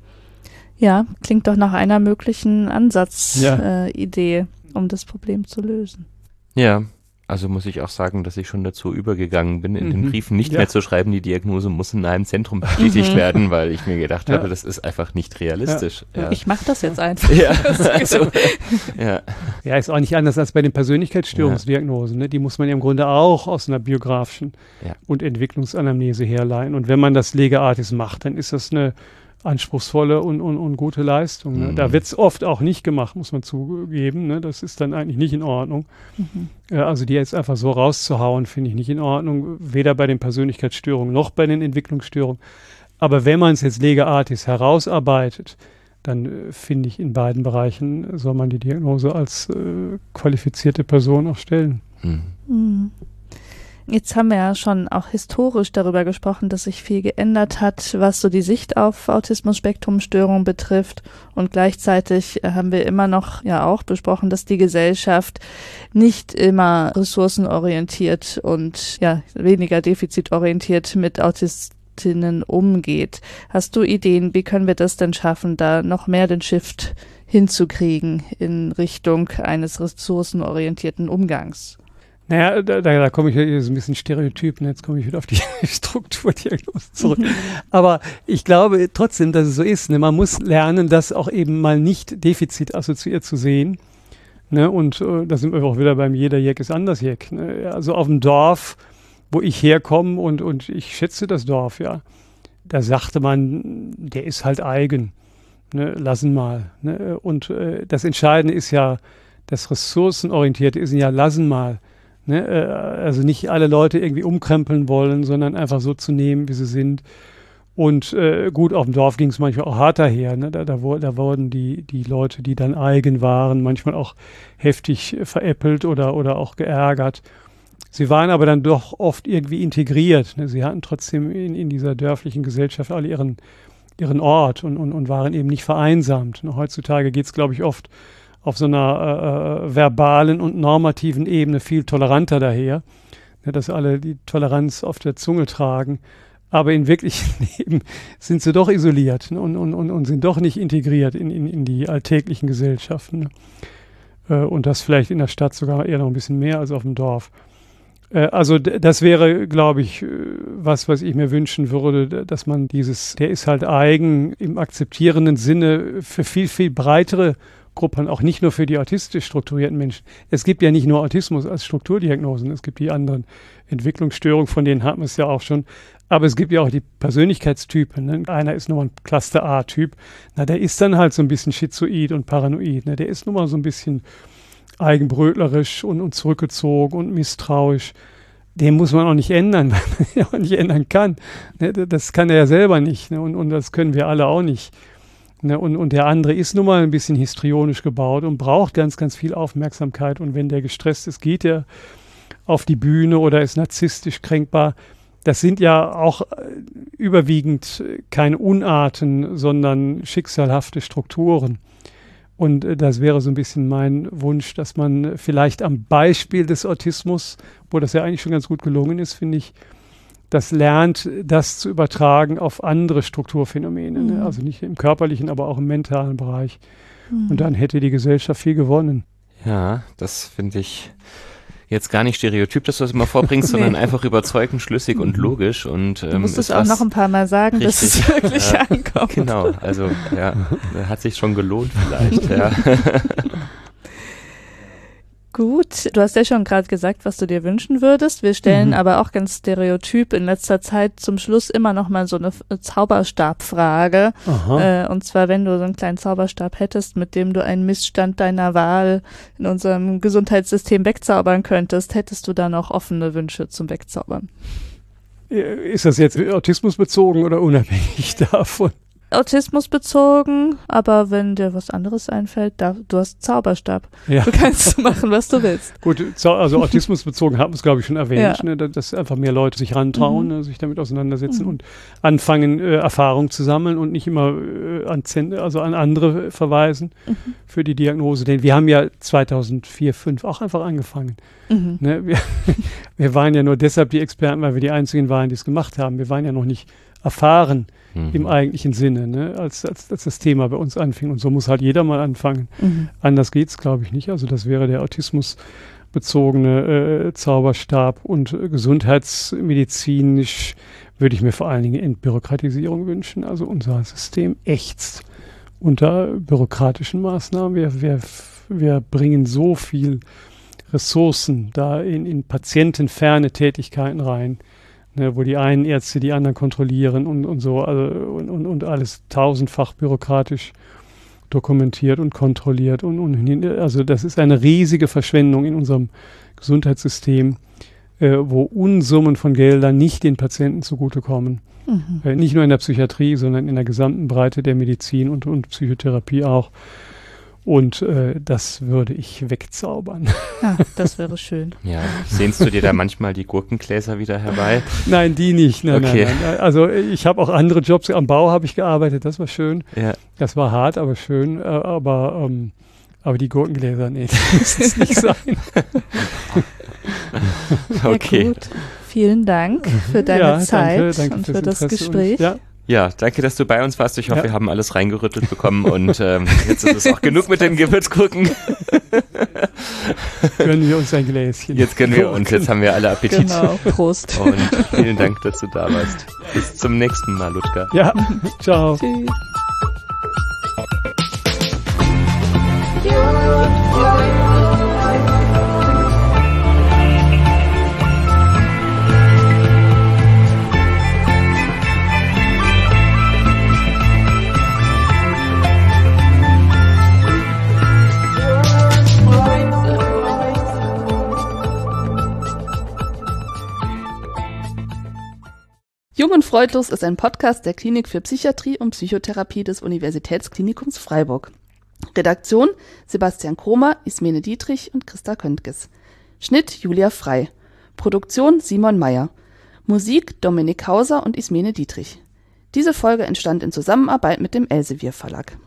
Ja, klingt doch nach einer möglichen Ansatzidee, ja. äh, um das Problem zu lösen. Ja, also muss ich auch sagen, dass ich schon dazu übergegangen bin, in mhm. den Briefen nicht ja. mehr zu schreiben, die Diagnose muss in einem Zentrum bestätigt mhm. werden, weil ich mir gedacht ja. habe, das ist einfach nicht realistisch. Ja. Ja. Ich mache das jetzt einfach. Ja, also, ja. ja, ist auch nicht anders als bei den Persönlichkeitsstörungsdiagnosen. Ne? Die muss man ja im Grunde auch aus einer biografischen ja. und Entwicklungsanamnese herleiten. Und wenn man das Lega Artis macht, dann ist das eine anspruchsvolle und, und, und gute Leistung. Ne? Mhm. Da wird es oft auch nicht gemacht, muss man zugeben. Ne? Das ist dann eigentlich nicht in Ordnung. Mhm. Äh, also die jetzt einfach so rauszuhauen, finde ich nicht in Ordnung. Weder bei den Persönlichkeitsstörungen noch bei den Entwicklungsstörungen. Aber wenn man es jetzt Lega Artis herausarbeitet, dann äh, finde ich, in beiden Bereichen soll man die Diagnose als äh, qualifizierte Person auch stellen. Mhm. Mhm. Jetzt haben wir ja schon auch historisch darüber gesprochen, dass sich viel geändert hat, was so die Sicht auf Autismus-Spektrum-Störung betrifft. Und gleichzeitig haben wir immer noch ja auch besprochen, dass die Gesellschaft nicht immer ressourcenorientiert und ja weniger defizitorientiert mit Autistinnen umgeht. Hast du Ideen, wie können wir das denn schaffen, da noch mehr den Shift hinzukriegen in Richtung eines ressourcenorientierten Umgangs? Naja, da, da, da komme ich hier so ein bisschen Stereotyp, ne? Jetzt komme ich wieder auf die Strukturdiagnose zurück. Aber ich glaube trotzdem, dass es so ist. Ne? Man muss lernen, das auch eben mal nicht defizitassoziiert zu sehen. Ne? Und äh, da sind wir auch wieder beim jeder Jack ist anders Jack. Ne? Also auf dem Dorf, wo ich herkomme und, und ich schätze das Dorf, ja, da sagte man, der ist halt eigen. Ne? Lassen mal. Ne? Und äh, das Entscheidende ist ja, das Ressourcenorientierte ist ja, lassen mal. Ne, also nicht alle Leute irgendwie umkrempeln wollen, sondern einfach so zu nehmen, wie sie sind. Und äh, gut, auf dem Dorf ging es manchmal auch harter her. Ne? Da, da, da wurden die, die Leute, die dann eigen waren, manchmal auch heftig veräppelt oder, oder auch geärgert. Sie waren aber dann doch oft irgendwie integriert. Ne? Sie hatten trotzdem in, in dieser dörflichen Gesellschaft alle ihren, ihren Ort und, und, und waren eben nicht vereinsamt. Ne? Heutzutage geht es, glaube ich, oft auf so einer äh, verbalen und normativen Ebene viel toleranter daher, ne, dass alle die Toleranz auf der Zunge tragen. Aber im wirklichen Leben sind sie doch isoliert, ne, und, und, und sind doch nicht integriert in, in, in die alltäglichen Gesellschaften. Ne. Äh, und das vielleicht in der Stadt sogar eher noch ein bisschen mehr als auf dem Dorf. Äh, also d- das wäre, glaube ich, was, was ich mir wünschen würde, dass man dieses, der ist halt eigen im akzeptierenden Sinne für viel, viel breitere Gruppen, auch nicht nur für die autistisch strukturierten Menschen. Es gibt ja nicht nur Autismus als Strukturdiagnosen, es gibt die anderen Entwicklungsstörungen, von denen haben wir es ja auch schon. Aber es gibt ja auch die Persönlichkeitstypen. Ne? Einer ist nur ein Cluster A-Typ. Na, der ist dann halt so ein bisschen schizoid und paranoid. Ne? Der ist nun mal so ein bisschen eigenbrötlerisch und, und zurückgezogen und misstrauisch. Den muss man auch nicht ändern, weil man ihn auch nicht ändern kann. Ne? Das kann er ja selber nicht, ne? und, und das können wir alle auch nicht. Ne, und, und der andere ist nun mal ein bisschen histrionisch gebaut und braucht ganz, ganz viel Aufmerksamkeit. Und wenn der gestresst ist, geht er auf die Bühne oder ist narzisstisch kränkbar. Das sind ja auch äh, überwiegend keine Unarten, sondern schicksalhafte Strukturen. Und äh, das wäre so ein bisschen mein Wunsch, dass man vielleicht am Beispiel des Autismus, wo das ja eigentlich schon ganz gut gelungen ist, finde ich, das lernt, das zu übertragen auf andere Strukturphänomene. Mhm. Ne? Also nicht im körperlichen, aber auch im mentalen Bereich. Mhm. Und dann hätte die Gesellschaft viel gewonnen. Ja, das finde ich jetzt gar nicht stereotyp, dass du das immer vorbringst, nee. sondern einfach überzeugend, schlüssig und logisch. Und, ähm, du musst es auch noch ein paar Mal sagen, richtig, dass es wirklich ja, ankommt. Genau, also ja, hat sich schon gelohnt vielleicht. ja. Gut, du hast ja schon gerade gesagt, was du dir wünschen würdest. Wir stellen mhm. aber auch ganz stereotyp in letzter Zeit zum Schluss immer noch mal so eine Zauberstabfrage. Äh, und zwar, wenn du so einen kleinen Zauberstab hättest, mit dem du einen Missstand deiner Wahl in unserem Gesundheitssystem wegzaubern könntest, hättest du da noch offene Wünsche zum Wegzaubern? Ist das jetzt autismusbezogen oder unabhängig davon? Autismus bezogen, aber wenn dir was anderes einfällt, da, du hast Zauberstab. Ja. Du kannst machen, was du willst. Gut, also Autismus bezogen haben wir es, glaube ich, schon erwähnt, ja. ne, dass einfach mehr Leute sich rantrauen, mhm. ne, sich damit auseinandersetzen mhm. und anfangen, äh, Erfahrung zu sammeln und nicht immer äh, an, Zent- also an andere verweisen mhm. für die Diagnose. Denn wir haben ja zweitausendvier, zweitausendfünf auch einfach angefangen. Mhm. Ne, wir, wir waren ja nur deshalb die Experten, weil wir die einzigen waren, die es gemacht haben. Wir waren ja noch nicht erfahren mhm. im eigentlichen Sinne, ne? als, als, als das Thema bei uns anfing. Und so muss halt jeder mal anfangen. Mhm. Anders geht's, glaube ich, nicht. Also das wäre der autismusbezogene äh, Zauberstab. Und äh, gesundheitsmedizinisch würde ich mir vor allen Dingen Entbürokratisierung wünschen. Also unser System ächzt unter bürokratischen Maßnahmen. Wir, wir, wir bringen so viel Ressourcen da in, in patientenferne Tätigkeiten rein. Ne, wo die einen Ärzte die anderen kontrollieren und, und so, also und, und, und alles tausendfach bürokratisch dokumentiert und kontrolliert. Und, und also das ist eine riesige Verschwendung in unserem Gesundheitssystem, äh, wo Unsummen von Geldern nicht den Patienten zugutekommen. Mhm. Äh, nicht nur in der Psychiatrie, sondern in der gesamten Breite der Medizin und, und Psychotherapie auch. Und äh, das würde ich wegzaubern. Ja, das wäre schön. Ja, sehnst du dir da manchmal die Gurkengläser wieder herbei? Nein, die nicht. Nein, Okay. nein, nein. Also ich habe auch andere Jobs. Am Bau habe ich gearbeitet, das war schön. Ja. Das war hart, aber schön. Äh, aber, ähm, aber die Gurkengläser, nee, das muss es nicht sein. Okay. Ja, gut. Vielen Dank für deine Ja, Zeit danke, danke und fürs für das Interesse Gespräch. Und, ja. Ja, danke, dass du bei uns warst. Ich hoffe, Ja. wir haben alles reingerüttelt bekommen und ähm, jetzt ist es auch genug mit den Gewürzgurken. Gönnen wir uns ein Gläschen. Jetzt können wir uns, jetzt haben wir alle Appetit. Genau, Prost. Und vielen Dank, dass du da warst. Bis zum nächsten Mal, Ludger. Ja, ciao. Tschüss. Jung und Freudlos ist ein Podcast der Klinik für Psychiatrie und Psychotherapie des Universitätsklinikums Freiburg. Redaktion Sebastian Kromer, Ismene Dietrich und Christa Köntges. Schnitt Julia Frei. Produktion Simon Meyer. Musik Dominik Hauser und Ismene Dietrich. Diese Folge entstand in Zusammenarbeit mit dem Elsevier Verlag.